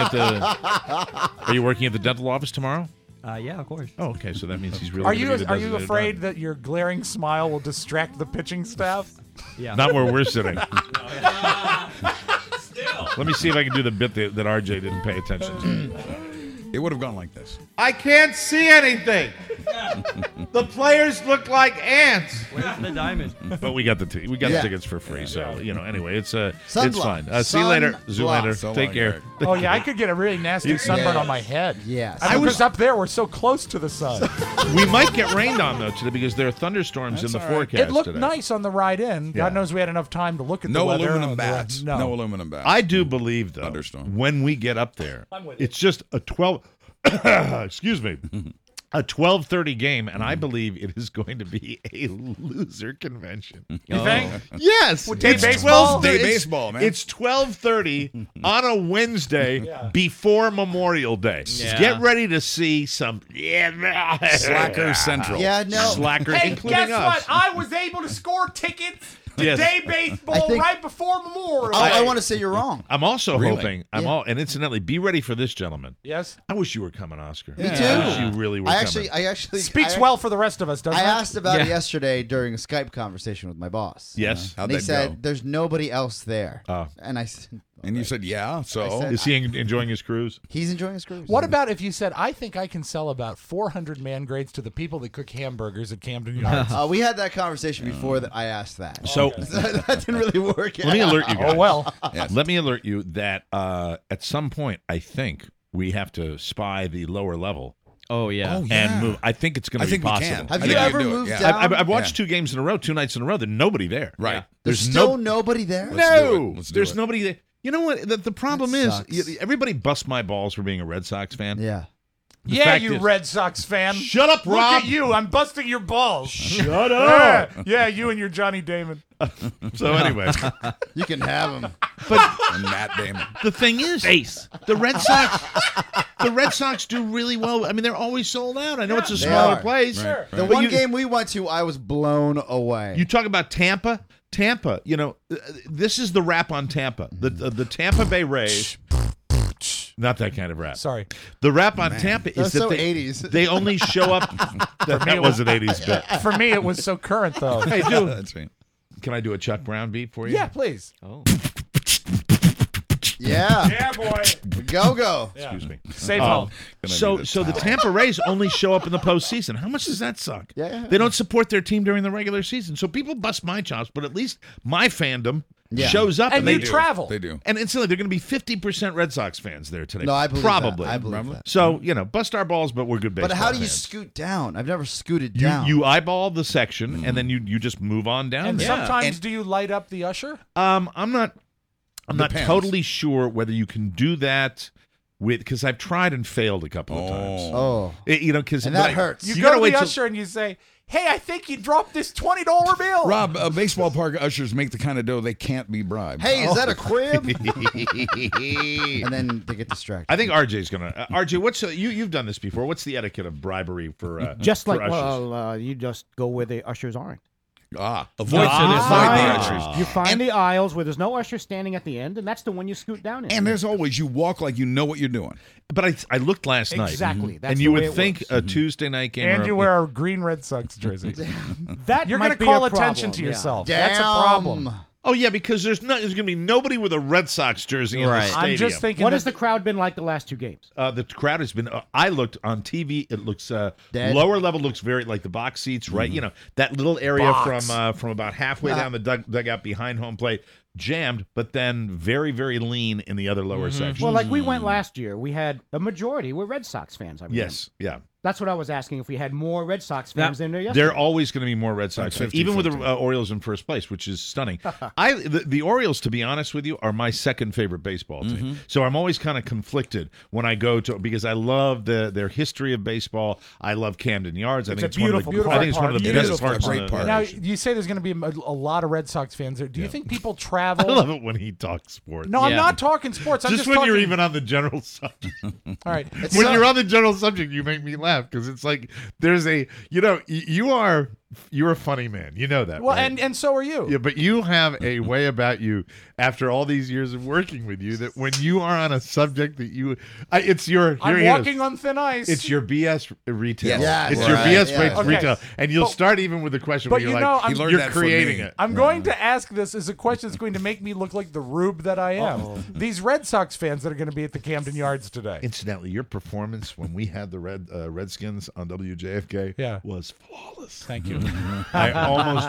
[SPEAKER 3] the dental office tomorrow?
[SPEAKER 13] Yeah, of course.
[SPEAKER 3] Oh, okay. So that means he's really
[SPEAKER 5] Are
[SPEAKER 3] gonna
[SPEAKER 5] you
[SPEAKER 3] be the designated
[SPEAKER 5] afraid that your glaring smile will distract the pitching staff?
[SPEAKER 13] Yeah.
[SPEAKER 3] driver. Not where we're sitting. Let me see if I can do the bit that RJ didn't pay attention to.
[SPEAKER 6] It would have gone like this.
[SPEAKER 7] I can't see anything. The players look like ants.
[SPEAKER 13] Where's the diamond?
[SPEAKER 3] But we got the the
[SPEAKER 8] Yeah.
[SPEAKER 3] tickets for free. So anyway, it's
[SPEAKER 8] Sunblock.
[SPEAKER 3] it's fine. See you later, Zoolander.
[SPEAKER 6] So
[SPEAKER 3] Take
[SPEAKER 6] long,
[SPEAKER 3] care.
[SPEAKER 6] Eric.
[SPEAKER 5] Oh yeah, I could get a really nasty sunburn on my head.
[SPEAKER 8] Yes.
[SPEAKER 5] I was up there. We're so close to the sun.
[SPEAKER 3] We might get rained on though today because there are thunderstorms
[SPEAKER 6] That's
[SPEAKER 3] in the
[SPEAKER 6] all right.
[SPEAKER 3] forecast
[SPEAKER 5] It looked
[SPEAKER 3] today.
[SPEAKER 5] nice on the ride in. God
[SPEAKER 3] Yeah.
[SPEAKER 5] knows we had enough time to look at the
[SPEAKER 6] No
[SPEAKER 5] weather.
[SPEAKER 6] aluminum bats.
[SPEAKER 5] No.
[SPEAKER 6] No aluminum bats.
[SPEAKER 3] I do believe though,
[SPEAKER 6] Thunderstorm.
[SPEAKER 3] when we get up there,
[SPEAKER 5] with you.
[SPEAKER 3] it's just a 12. Excuse me. A 12:30 game, and I believe it is going to be a loser convention.
[SPEAKER 5] You think?
[SPEAKER 3] Yes,
[SPEAKER 5] day
[SPEAKER 3] it's
[SPEAKER 5] baseball?
[SPEAKER 3] 12:30
[SPEAKER 6] Day
[SPEAKER 3] it's-
[SPEAKER 6] baseball, man.
[SPEAKER 3] It's 12:30 on a Wednesday before Memorial Day.
[SPEAKER 13] Yeah.
[SPEAKER 3] Get ready to see some
[SPEAKER 6] Slacker Central.
[SPEAKER 8] Yeah, no.
[SPEAKER 3] slacker,
[SPEAKER 5] Hey,
[SPEAKER 3] including
[SPEAKER 5] guess
[SPEAKER 3] us.
[SPEAKER 5] what? I was able to score tickets to
[SPEAKER 3] Yes.
[SPEAKER 5] day baseball
[SPEAKER 8] I think-
[SPEAKER 5] right before Memorial.
[SPEAKER 8] I want to say you're wrong.
[SPEAKER 3] I'm also
[SPEAKER 6] Really?
[SPEAKER 3] hoping.
[SPEAKER 8] Yeah.
[SPEAKER 3] And incidentally, be ready for this, gentlemen.
[SPEAKER 5] Yes.
[SPEAKER 3] I wish you were coming, Oscar.
[SPEAKER 8] Me too.
[SPEAKER 3] I wish you really were
[SPEAKER 8] I
[SPEAKER 3] coming.
[SPEAKER 8] actually
[SPEAKER 5] Speaks
[SPEAKER 8] I-
[SPEAKER 5] well for the rest of us, doesn't
[SPEAKER 8] I
[SPEAKER 5] it?
[SPEAKER 8] asked about it
[SPEAKER 13] Yeah.
[SPEAKER 8] yesterday during a Skype conversation with my boss.
[SPEAKER 3] Yes.
[SPEAKER 6] How'd
[SPEAKER 8] And he
[SPEAKER 6] that
[SPEAKER 8] said,
[SPEAKER 6] go?
[SPEAKER 8] "There's nobody else there."
[SPEAKER 3] Oh.
[SPEAKER 8] And I said,
[SPEAKER 6] And you said, yeah, so.
[SPEAKER 8] I said-
[SPEAKER 3] Is he enjoying his cruise?
[SPEAKER 8] "He's enjoying his cruise."
[SPEAKER 5] What about if you said, I think I can sell about 400 man grades to the people that cook hamburgers at Camden Yards?
[SPEAKER 8] We had that conversation before that I asked that.
[SPEAKER 3] So
[SPEAKER 8] That didn't really work out.
[SPEAKER 3] let me alert you guys.
[SPEAKER 5] Oh, well.
[SPEAKER 6] Yes.
[SPEAKER 3] Let me alert you that at some point, I think we have to spy the lower level
[SPEAKER 13] Oh yeah.
[SPEAKER 6] Oh,
[SPEAKER 3] and
[SPEAKER 6] yeah.
[SPEAKER 3] move. I think it's going
[SPEAKER 6] I
[SPEAKER 3] to be
[SPEAKER 6] think we
[SPEAKER 3] possible.
[SPEAKER 6] can.
[SPEAKER 8] Have
[SPEAKER 6] I
[SPEAKER 8] you
[SPEAKER 6] think we
[SPEAKER 8] ever
[SPEAKER 6] can do it,
[SPEAKER 8] moved
[SPEAKER 6] yeah.
[SPEAKER 8] down?
[SPEAKER 3] I've watched 2 games in a row, 2 nights in a row. There's nobody there.
[SPEAKER 6] Right.
[SPEAKER 8] There's
[SPEAKER 3] There's
[SPEAKER 8] still nobody there.
[SPEAKER 6] Let's do it.
[SPEAKER 3] No,
[SPEAKER 6] Let's do
[SPEAKER 3] there's
[SPEAKER 6] it.
[SPEAKER 3] nobody there. You know what? The problem
[SPEAKER 8] That
[SPEAKER 3] is,
[SPEAKER 8] sucks.
[SPEAKER 3] everybody busts my balls for being a Red Sox fan.
[SPEAKER 8] Yeah.
[SPEAKER 3] The
[SPEAKER 5] Yeah,
[SPEAKER 3] fact
[SPEAKER 5] you
[SPEAKER 3] is-
[SPEAKER 5] Red Sox fan.
[SPEAKER 3] Shut up,
[SPEAKER 5] Look
[SPEAKER 3] Rob.
[SPEAKER 5] at you. I'm busting your balls.
[SPEAKER 3] Shut
[SPEAKER 5] Yeah, yeah, you and your Johnny Damon.
[SPEAKER 3] So anyway,
[SPEAKER 8] You can have him.
[SPEAKER 6] And Matt Damon.
[SPEAKER 3] the thing is, the Red Sox do really well. I mean, they're always sold out. I know it's a
[SPEAKER 8] They
[SPEAKER 3] smaller
[SPEAKER 8] are.
[SPEAKER 3] place.
[SPEAKER 6] Right,
[SPEAKER 8] The
[SPEAKER 3] But
[SPEAKER 8] one
[SPEAKER 3] you-
[SPEAKER 8] game we went to, I was blown away.
[SPEAKER 3] You talk about Tampa. This is the rap on Tampa. The Tampa Bay Rays. Not that kind of rap.
[SPEAKER 5] Sorry.
[SPEAKER 3] The rap on Tampa
[SPEAKER 8] That's
[SPEAKER 3] is that
[SPEAKER 8] so
[SPEAKER 3] they
[SPEAKER 8] 80s.
[SPEAKER 3] they only show up. that was an 80s bit.
[SPEAKER 5] For me, it was so current, though.
[SPEAKER 3] Hey, dude,
[SPEAKER 6] That's right.
[SPEAKER 3] can I do a Chuck Brown beat for you?
[SPEAKER 5] Yeah, please.
[SPEAKER 8] Yeah.
[SPEAKER 5] Yeah, boy.
[SPEAKER 8] Go.
[SPEAKER 3] Excuse me.
[SPEAKER 5] Safe home.
[SPEAKER 3] So the Tampa Rays only show up in the postseason. How much does that suck?
[SPEAKER 8] Yeah.
[SPEAKER 3] They don't support their team during the regular season. So people bust my chops, but at least my fandom
[SPEAKER 8] Yeah.
[SPEAKER 3] shows up.
[SPEAKER 5] And
[SPEAKER 3] they
[SPEAKER 5] you travel.
[SPEAKER 6] They do.
[SPEAKER 3] And instantly, they're going to be 50% Red Sox fans there today.
[SPEAKER 8] No, I believe
[SPEAKER 3] Probably.
[SPEAKER 8] that. I believe that.
[SPEAKER 3] So, bust our balls, but we're good baseball
[SPEAKER 8] But how do you
[SPEAKER 3] fans.
[SPEAKER 8] scoot down? I've never scooted
[SPEAKER 3] You,
[SPEAKER 8] down.
[SPEAKER 3] you eyeball the section, and then you just move on down
[SPEAKER 5] And
[SPEAKER 3] there.
[SPEAKER 5] sometimes do you light up the usher?
[SPEAKER 3] I'm not
[SPEAKER 6] Depends.
[SPEAKER 3] totally sure whether you can do that because I've tried and failed a couple of times.
[SPEAKER 8] Oh.
[SPEAKER 3] Because
[SPEAKER 8] And that hurts.
[SPEAKER 5] You
[SPEAKER 3] You
[SPEAKER 5] go
[SPEAKER 3] gotta
[SPEAKER 5] to
[SPEAKER 3] wait
[SPEAKER 5] the
[SPEAKER 3] till-
[SPEAKER 5] usher and you say, "Hey, I think you dropped this $20 bill."
[SPEAKER 6] Rob, baseball park ushers make the kind of dough they can't be bribed.
[SPEAKER 8] Hey, is that a crib? And then they get distracted.
[SPEAKER 3] I think RJ's gonna. RJ, what's you've done this before? What's the etiquette of bribery for
[SPEAKER 14] Just
[SPEAKER 3] for
[SPEAKER 14] like,
[SPEAKER 3] ushers?
[SPEAKER 14] you just go where the ushers aren't.
[SPEAKER 6] Avoid the ushers.
[SPEAKER 14] You find the aisles where there's no usher standing at the end, and that's the one you scoot down in.
[SPEAKER 6] And there's always, you walk like you know what you're doing.
[SPEAKER 3] But I looked last night.
[SPEAKER 14] Exactly. That's
[SPEAKER 3] and
[SPEAKER 14] the
[SPEAKER 3] you
[SPEAKER 14] way
[SPEAKER 3] would
[SPEAKER 14] it
[SPEAKER 3] think
[SPEAKER 14] works.
[SPEAKER 3] a Tuesday night game.
[SPEAKER 5] And
[SPEAKER 3] or
[SPEAKER 5] you wear a green Red Sox jersey.
[SPEAKER 14] That
[SPEAKER 5] You're
[SPEAKER 14] might
[SPEAKER 5] going to
[SPEAKER 14] be
[SPEAKER 5] call
[SPEAKER 14] a
[SPEAKER 5] attention
[SPEAKER 14] problem,
[SPEAKER 5] to
[SPEAKER 14] yeah.
[SPEAKER 5] yourself.
[SPEAKER 8] Damn.
[SPEAKER 5] That's a problem.
[SPEAKER 3] Oh yeah, because there's going to be nobody with a Red Sox jersey in the stadium.
[SPEAKER 5] I'm just thinking.
[SPEAKER 14] What has the crowd been like the last two games?
[SPEAKER 3] The crowd has been. I looked on TV. It looks
[SPEAKER 8] Dead.
[SPEAKER 3] lower level. Looks very like the box seats, right? You know that little area
[SPEAKER 5] Box.
[SPEAKER 3] from about halfway down the dugout behind home plate, jammed, but then very very lean in the other lower section.
[SPEAKER 14] Well, like we went last year, we had a majority were Red Sox fans. I remember.
[SPEAKER 3] Yes, yeah.
[SPEAKER 14] That's what I was asking. If we had more Red Sox fans than there yesterday.
[SPEAKER 3] They're always going to be more Red Sox fans, even with the Orioles in first place, which is stunning. The Orioles, to be honest with you, are my second favorite baseball team. So I'm always kind of conflicted when I go to, because I love their history of baseball. I love Camden Yards. I think it's one of the best parks.
[SPEAKER 5] Now you say there's going to be a lot of Red Sox fans there. Do you think people travel?
[SPEAKER 3] I love it when he talks sports.
[SPEAKER 5] No, I'm not talking sports. I'm
[SPEAKER 3] Just
[SPEAKER 5] just
[SPEAKER 3] when
[SPEAKER 5] talking...
[SPEAKER 3] you're even on the general subject.
[SPEAKER 5] All right.
[SPEAKER 3] When you're on the general subject, you make me laugh because it's like there's a, you're a funny man. You know that.
[SPEAKER 5] Well,
[SPEAKER 3] right?
[SPEAKER 5] and so are you.
[SPEAKER 3] Yeah, but you have a way about you after all these years of working with you that when you are on a subject that it's your.
[SPEAKER 5] I'm walking on thin ice.
[SPEAKER 3] It's your BS retail.
[SPEAKER 8] Yes.
[SPEAKER 3] It's your BS
[SPEAKER 5] Okay.
[SPEAKER 3] retail, and you'll start even with the question where
[SPEAKER 5] But
[SPEAKER 3] you're
[SPEAKER 5] I'm,
[SPEAKER 3] you're creating it.
[SPEAKER 5] I'm going to ask this as a question that's going to make me look like the rube that I am. These Red Sox fans that are going to be at the Camden Yards today.
[SPEAKER 3] Incidentally, your performance when we had the Redskins on WJFK was flawless.
[SPEAKER 5] Thank you.
[SPEAKER 3] I almost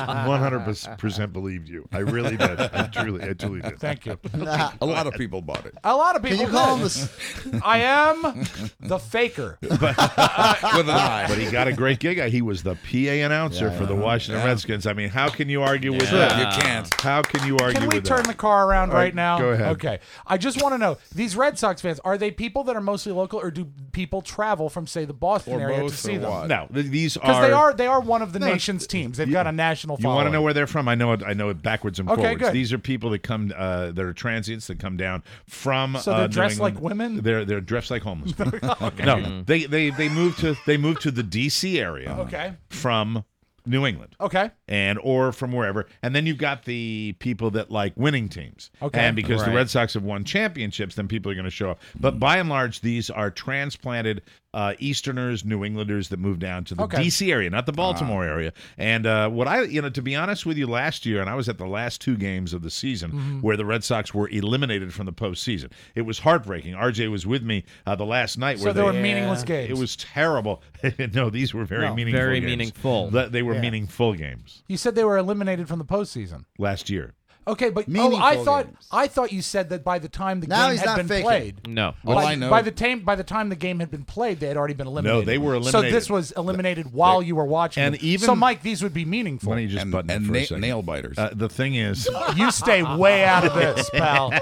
[SPEAKER 3] 100% believed you. I really did. I truly did.
[SPEAKER 5] Thank you.
[SPEAKER 6] A lot of people bought it.
[SPEAKER 5] A lot of people.
[SPEAKER 8] Can you call him
[SPEAKER 5] I am the faker.
[SPEAKER 6] With an eye.
[SPEAKER 3] But he got a great gig. He was the PA announcer for the Washington Redskins. I mean, how can you argue with that?
[SPEAKER 6] You can't.
[SPEAKER 3] How can you argue
[SPEAKER 5] Can we
[SPEAKER 3] with
[SPEAKER 5] turn
[SPEAKER 3] that?
[SPEAKER 5] the car around
[SPEAKER 3] All right,
[SPEAKER 5] right now?
[SPEAKER 3] go ahead.
[SPEAKER 5] Okay. I just want to know, these Red Sox fans, are they people that are mostly local, or do people travel from, say, the Boston
[SPEAKER 6] Or
[SPEAKER 5] area
[SPEAKER 6] both,
[SPEAKER 5] to see
[SPEAKER 6] or
[SPEAKER 5] them?
[SPEAKER 6] what?
[SPEAKER 3] No, these
[SPEAKER 5] Because they are one of the nation's teams. They've got a national
[SPEAKER 3] You
[SPEAKER 5] following.
[SPEAKER 3] want to know where they're from? I know it backwards and
[SPEAKER 5] Okay,
[SPEAKER 3] forwards.
[SPEAKER 5] good.
[SPEAKER 3] These are people that come, that are transients that come down from.
[SPEAKER 5] So they're
[SPEAKER 3] New
[SPEAKER 5] dressed
[SPEAKER 3] England.
[SPEAKER 5] like women?
[SPEAKER 3] They're dressed like homeless people. No, they moved to the D.C. area.
[SPEAKER 5] Okay.
[SPEAKER 3] From New England.
[SPEAKER 5] Okay.
[SPEAKER 3] Or from wherever. And then you've got the people that like winning teams.
[SPEAKER 5] Okay.
[SPEAKER 3] And because the Red Sox have won championships, then people are going to show up. But by and large, these are transplanted Easterners, New Englanders that move down to the D.C. area, not the Baltimore area. And to be honest with you, last year, and I was at the last two games of the season where the Red Sox were eliminated from the postseason. It was heartbreaking. RJ was with me the last night.
[SPEAKER 5] So
[SPEAKER 3] where
[SPEAKER 5] they were meaningless games.
[SPEAKER 3] It was terrible. No, these were very meaningful
[SPEAKER 13] very
[SPEAKER 3] games.
[SPEAKER 13] meaningful.
[SPEAKER 3] They were meaningful games
[SPEAKER 5] You said they were eliminated from the postseason.
[SPEAKER 3] last year.
[SPEAKER 5] Okay, but
[SPEAKER 8] Meaningful
[SPEAKER 5] I thought you said that by the time the
[SPEAKER 8] Now
[SPEAKER 5] game
[SPEAKER 8] he's
[SPEAKER 5] had
[SPEAKER 8] not
[SPEAKER 5] been
[SPEAKER 8] faking.
[SPEAKER 5] played.
[SPEAKER 13] No.
[SPEAKER 6] Well, I know.
[SPEAKER 5] By the time the game had been played, they had already been eliminated.
[SPEAKER 3] No, they were
[SPEAKER 5] So
[SPEAKER 3] eliminated.
[SPEAKER 5] this was eliminated while you were watching.
[SPEAKER 3] And
[SPEAKER 5] it.
[SPEAKER 3] even-
[SPEAKER 5] so, Mike, these would be meaningful.
[SPEAKER 3] Why don't you just button it for a second?
[SPEAKER 6] nail biters.
[SPEAKER 3] The thing is,
[SPEAKER 5] You stay way out of this, pal.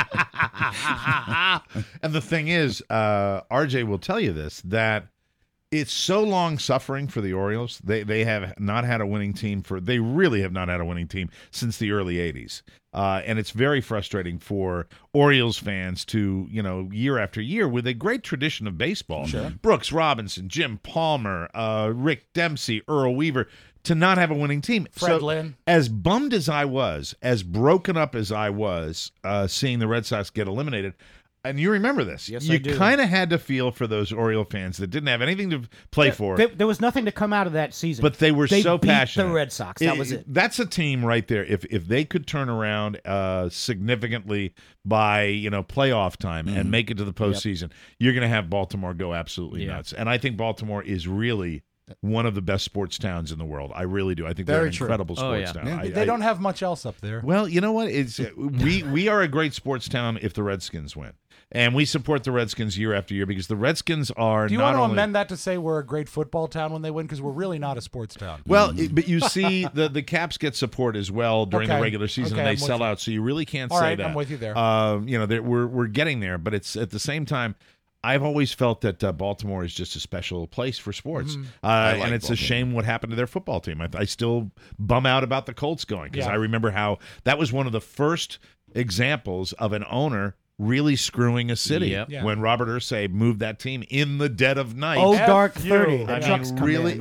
[SPEAKER 3] and the thing is, RJ will tell you this, that it's so long suffering for the Orioles. They have not had a winning team they really have not had a winning team since the early 80s. And it's very frustrating for Orioles fans to, year after year, with a great tradition of baseball. Sure. Brooks Robinson, Jim Palmer, Rick Dempsey, Earl Weaver, to not have a winning team.
[SPEAKER 5] Fred Lynn.
[SPEAKER 3] As bummed as I was, as broken up as I was, seeing the Red Sox get eliminated, and you remember this.
[SPEAKER 14] Yes,
[SPEAKER 3] you
[SPEAKER 14] I do.
[SPEAKER 3] kind of had to feel for those Oriole fans that didn't have anything to play for.
[SPEAKER 14] There was nothing to come out of that season.
[SPEAKER 3] But they were so
[SPEAKER 14] beat
[SPEAKER 3] passionate.
[SPEAKER 14] the Red Sox. That was it.
[SPEAKER 3] That's a team right there. If they could turn around significantly by playoff time and make it to the postseason, you're going to have Baltimore go absolutely nuts. And I think Baltimore is really one of the best sports towns in the world. I really do. I think they're
[SPEAKER 8] Very
[SPEAKER 3] an
[SPEAKER 8] true.
[SPEAKER 3] incredible sports town.
[SPEAKER 5] Yeah, they don't have much else up there.
[SPEAKER 3] Well, you know what? It's we are a great sports town if the Redskins win. And we support the Redskins year after year because the Redskins are
[SPEAKER 5] Do you
[SPEAKER 3] not
[SPEAKER 5] want to
[SPEAKER 3] only...
[SPEAKER 5] amend that to say we're a great football town when they win? Because we're really not a sports town.
[SPEAKER 3] Well, but you see, the Caps get support as well during the
[SPEAKER 5] Okay.
[SPEAKER 3] regular season,
[SPEAKER 5] Okay,
[SPEAKER 3] and
[SPEAKER 5] I'm
[SPEAKER 3] they
[SPEAKER 5] with
[SPEAKER 3] sell
[SPEAKER 5] you.
[SPEAKER 3] out. So you really can't
[SPEAKER 5] All
[SPEAKER 3] say
[SPEAKER 5] right,
[SPEAKER 3] that.
[SPEAKER 5] I'm with you there.
[SPEAKER 3] We're getting there, but it's at the same time. I've always felt that Baltimore is just a special place for sports, and it's a shame what happened to their football team. I still bum out about the Colts going because I remember how that was one of the first examples of an owner really screwing a city when Robert Irsay moved that team in the dead of night.
[SPEAKER 14] Oh, dark 30.
[SPEAKER 3] I mean,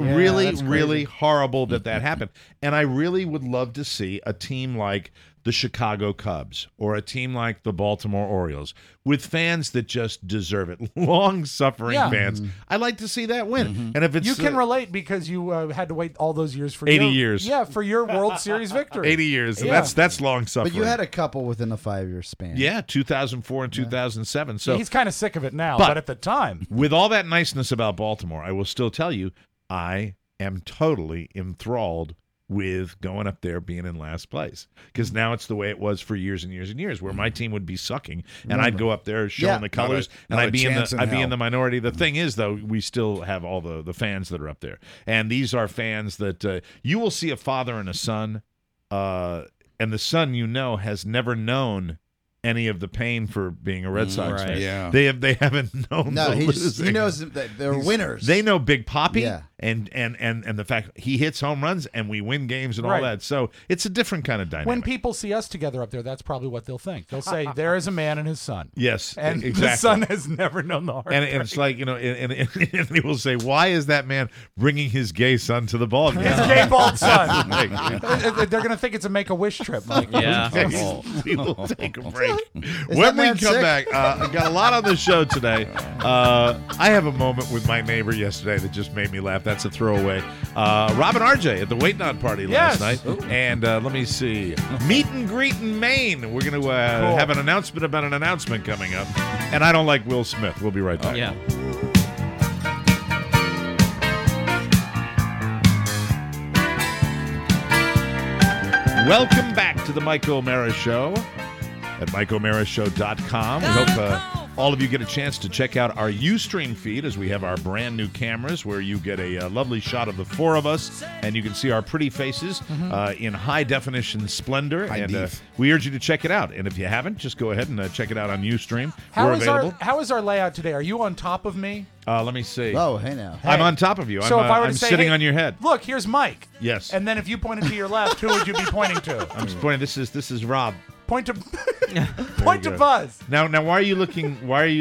[SPEAKER 3] really horrible that happened. And I really would love to see a team like the Chicago Cubs or a team like the Baltimore Orioles with fans that just deserve it, long-suffering fans. I'd like to see that win. And if it's
[SPEAKER 5] you can relate because you had to wait all those years for
[SPEAKER 3] 80 years.
[SPEAKER 5] Yeah, for your World Series victory.
[SPEAKER 3] 80 years. And that's long-suffering.
[SPEAKER 8] But you had a couple within a 5-year span.
[SPEAKER 3] Yeah, 2004 and 2007. So
[SPEAKER 5] he's kind of sick of it now, but at the time.
[SPEAKER 3] With all that niceness about Baltimore, I will still tell you, I am totally enthralled with going up there being in last place, because now it's the way it was for years and years and years, where my team would be sucking and I'd go up there showing the colors and I'd be in the minority. The thing is, though, we still have all the fans that are up there, and these are fans that you will see a father and a son, and the son has never known any of the pain for being a Red Sox fan.
[SPEAKER 6] Yeah.
[SPEAKER 3] They haven't known.
[SPEAKER 8] No, he knows that they're winners.
[SPEAKER 3] They know Big Papi and the fact he hits home runs and we win games and all that. So it's a different kind of dynamic.
[SPEAKER 5] When people see us together up there, that's probably what they'll think. They'll say, "There is a man and his son."
[SPEAKER 3] Yes,
[SPEAKER 5] and
[SPEAKER 3] exactly.
[SPEAKER 5] the son has never known the heartbreak.
[SPEAKER 3] And it's like, and they will say, "Why is that man bringing his gay son to the ball game?"
[SPEAKER 5] His gay bald son. They're going to think it's a Make-A-Wish trip, Mike.
[SPEAKER 13] Yeah.
[SPEAKER 3] We will take a break. When we come back, I got a lot on the show today. I have a moment with my neighbor yesterday that just made me laugh. That's a throwaway. Robin RJ at the Wait Not party last night. And let me see. Meet and greet in Maine. We're going to have an announcement about an announcement coming up. And I don't like Will Smith. We'll be right back.
[SPEAKER 13] Yeah.
[SPEAKER 3] Welcome back to the Mike O'Mara Show at MikeO'MaraShow.com. We hope all of you get a chance to check out our Ustream feed as we have our brand new cameras where you get a lovely shot of the four of us and you can see our pretty faces in high definition splendor. We urge you to check it out. And if you haven't, just go ahead and check it out on Ustream. We're available.
[SPEAKER 5] How is our layout today? Are you on top of me?
[SPEAKER 3] Let me see.
[SPEAKER 8] Oh, hey now.
[SPEAKER 3] I'm on top of you.
[SPEAKER 5] So if I were to
[SPEAKER 3] I'm
[SPEAKER 5] say,
[SPEAKER 3] sitting
[SPEAKER 5] hey,
[SPEAKER 3] on your head.
[SPEAKER 5] Look, here's Mike.
[SPEAKER 3] Yes.
[SPEAKER 5] And then if you pointed to your left, who would you be pointing to?
[SPEAKER 3] I'm just pointing. This is Rob.
[SPEAKER 5] Point to point to Buzz.
[SPEAKER 3] Now, why are you looking?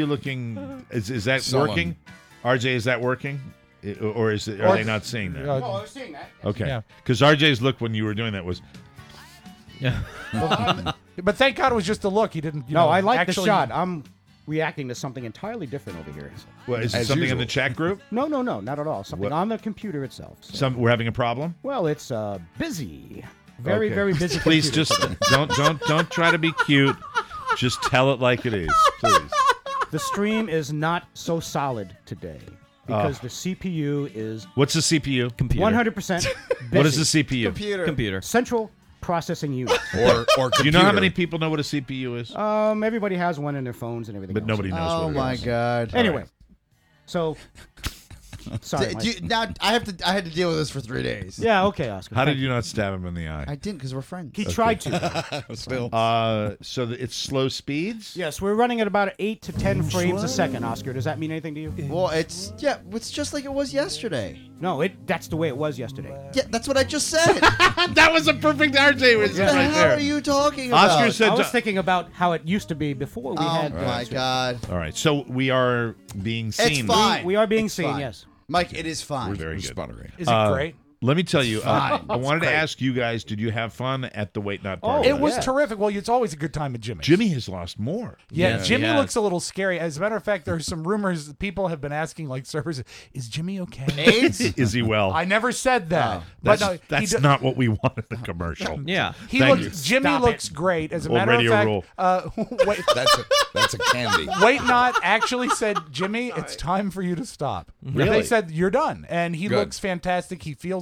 [SPEAKER 3] Is that working? RJ, is that working? Or are they not seeing that?
[SPEAKER 14] No, I was seeing that.
[SPEAKER 3] Okay. Because RJ's look when you were doing that was.
[SPEAKER 13] Yeah.
[SPEAKER 5] But thank God it was just a look. He didn't.
[SPEAKER 14] No, I like the shot. I'm reacting to something entirely different over here.
[SPEAKER 3] Well, is it something in the chat group?
[SPEAKER 14] No, not at all. Something on the computer itself. So.
[SPEAKER 3] We're having a problem?
[SPEAKER 14] Well, it's busy. Very busy.
[SPEAKER 3] Please just don't try to be cute. Just tell it like it is, please.
[SPEAKER 14] The stream is not so solid today because the CPU is.
[SPEAKER 3] What's the CPU?
[SPEAKER 13] Computer.
[SPEAKER 14] 100% busy.
[SPEAKER 3] What is the CPU?
[SPEAKER 13] Computer.
[SPEAKER 14] Central processing unit.
[SPEAKER 6] Or
[SPEAKER 3] do you know how many people know what a CPU is?
[SPEAKER 14] Everybody has one in their phones and everything.
[SPEAKER 3] But nobody knows what it is.
[SPEAKER 8] Oh my God.
[SPEAKER 14] Anyway, so. Sorry,
[SPEAKER 8] now I had to deal with this for 3 days.
[SPEAKER 14] Yeah, okay, Oscar.
[SPEAKER 3] How did you not stab him in the eye?
[SPEAKER 8] I didn't because we're friends.
[SPEAKER 14] He tried to.
[SPEAKER 6] Still.
[SPEAKER 3] So it's slow speeds?
[SPEAKER 14] Yes, we're running at about 8 to 10 frames a second, Oscar. Does that mean anything to you?
[SPEAKER 8] Well, it's just like it was yesterday.
[SPEAKER 14] No, that's the way it was yesterday.
[SPEAKER 8] Yeah, that's what I just said.
[SPEAKER 3] That was a perfect RJ
[SPEAKER 8] What the hell are you talking about?
[SPEAKER 3] Oscar said
[SPEAKER 14] I was thinking about how it used to be before we had.
[SPEAKER 8] Oh my God!
[SPEAKER 3] All right, so we are being seen.
[SPEAKER 8] It's fine.
[SPEAKER 14] We are being seen. Yes,
[SPEAKER 8] Mike, it is fine.
[SPEAKER 3] We're very good.
[SPEAKER 5] Is it great?
[SPEAKER 3] Let me tell you, I wanted to ask you guys, did you have fun at the Wait Not party?
[SPEAKER 5] It was terrific. Well, it's always a good time at Jimmy's.
[SPEAKER 3] Jimmy has lost more.
[SPEAKER 5] Yeah, Jimmy looks a little scary. As a matter of fact, there's some rumors that people have been asking, like servers, is Jimmy okay?
[SPEAKER 8] AIDS?
[SPEAKER 3] Is he well?
[SPEAKER 5] I never said that.
[SPEAKER 3] That's not what we want in the commercial.
[SPEAKER 13] Yeah.
[SPEAKER 5] Jimmy looks great. As a matter of fact,
[SPEAKER 6] that's a candy.
[SPEAKER 5] Wait Not actually said, Jimmy, it's time for you to stop.
[SPEAKER 3] Really?
[SPEAKER 5] They said, you're done. And he looks fantastic. He feels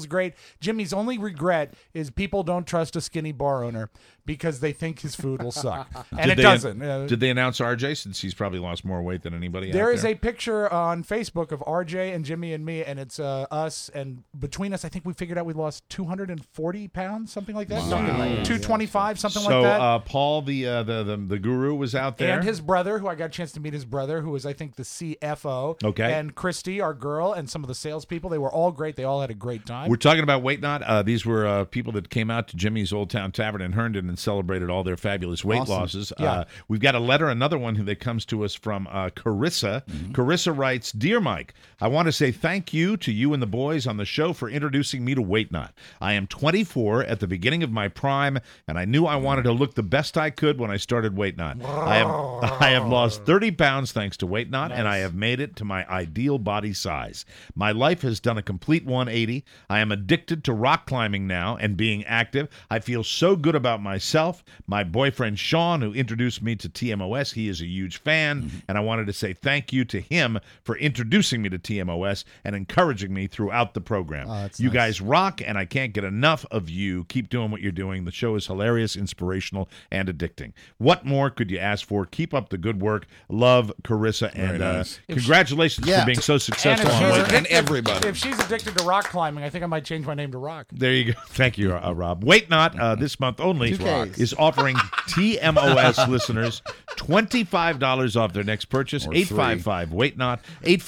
[SPEAKER 5] great. Jimmy's only regret is people don't trust a skinny bar owner because they think his food will suck, and it doesn't.
[SPEAKER 3] Did they announce RJ since he's probably lost more weight than anybody?
[SPEAKER 5] There
[SPEAKER 3] out
[SPEAKER 5] is
[SPEAKER 3] there?
[SPEAKER 5] a picture on Facebook of RJ and Jimmy and me, and it's us. And between us, I think we figured out we lost 240 pounds, something like that.
[SPEAKER 3] Wow.
[SPEAKER 5] Something like 225, something
[SPEAKER 3] so,
[SPEAKER 5] like that.
[SPEAKER 3] Paul, the guru, was out there,
[SPEAKER 5] And his brother, who I got a chance to meet his brother, who was, I think, the CFO.
[SPEAKER 3] Okay.
[SPEAKER 5] And Christy, our girl, and some of the salespeople. They were all great. They all had a great time.
[SPEAKER 3] We're talking about Weight Not. These were people that came out to Jimmy's Old Town Tavern in Herndon and celebrated all their fabulous weight
[SPEAKER 5] Awesome.
[SPEAKER 3] losses.
[SPEAKER 5] Yeah.
[SPEAKER 3] We've got a letter, another one that comes to us from Carissa.
[SPEAKER 5] Mm-hmm.
[SPEAKER 3] Carissa writes, Dear Mike, I want to say thank you to you and the boys on the show for introducing me to Weight Not. I am 24 at the beginning of my prime, and I knew I wanted to look the best I could when I started Weight Not. I have lost 30 pounds thanks to Weight Not, and I have made it to my ideal body size. My life has done a complete 180. I am addicted to rock climbing now and being active. I feel so good about myself. My boyfriend Sean, who introduced me to TMOS, he is a huge fan, and I wanted to say thank you to him for introducing me to TMOS and encouraging me throughout the program. You guys rock, and I can't get enough of you. Keep doing what you're doing. The show is hilarious, inspirational, and addicting. What more could you ask for? Keep up the good work. Love, Carissa, and
[SPEAKER 6] nice.
[SPEAKER 3] Congratulations for being so successful on Weight Not.
[SPEAKER 6] And everybody.
[SPEAKER 5] If she's addicted to rock climbing, I think I might change my name to Rock.
[SPEAKER 3] There you go. Thank you, Rob. Weight Not this month only
[SPEAKER 8] 2Ks.
[SPEAKER 3] is offering TMOS listeners $25 off their next purchase. 855 Weight Not,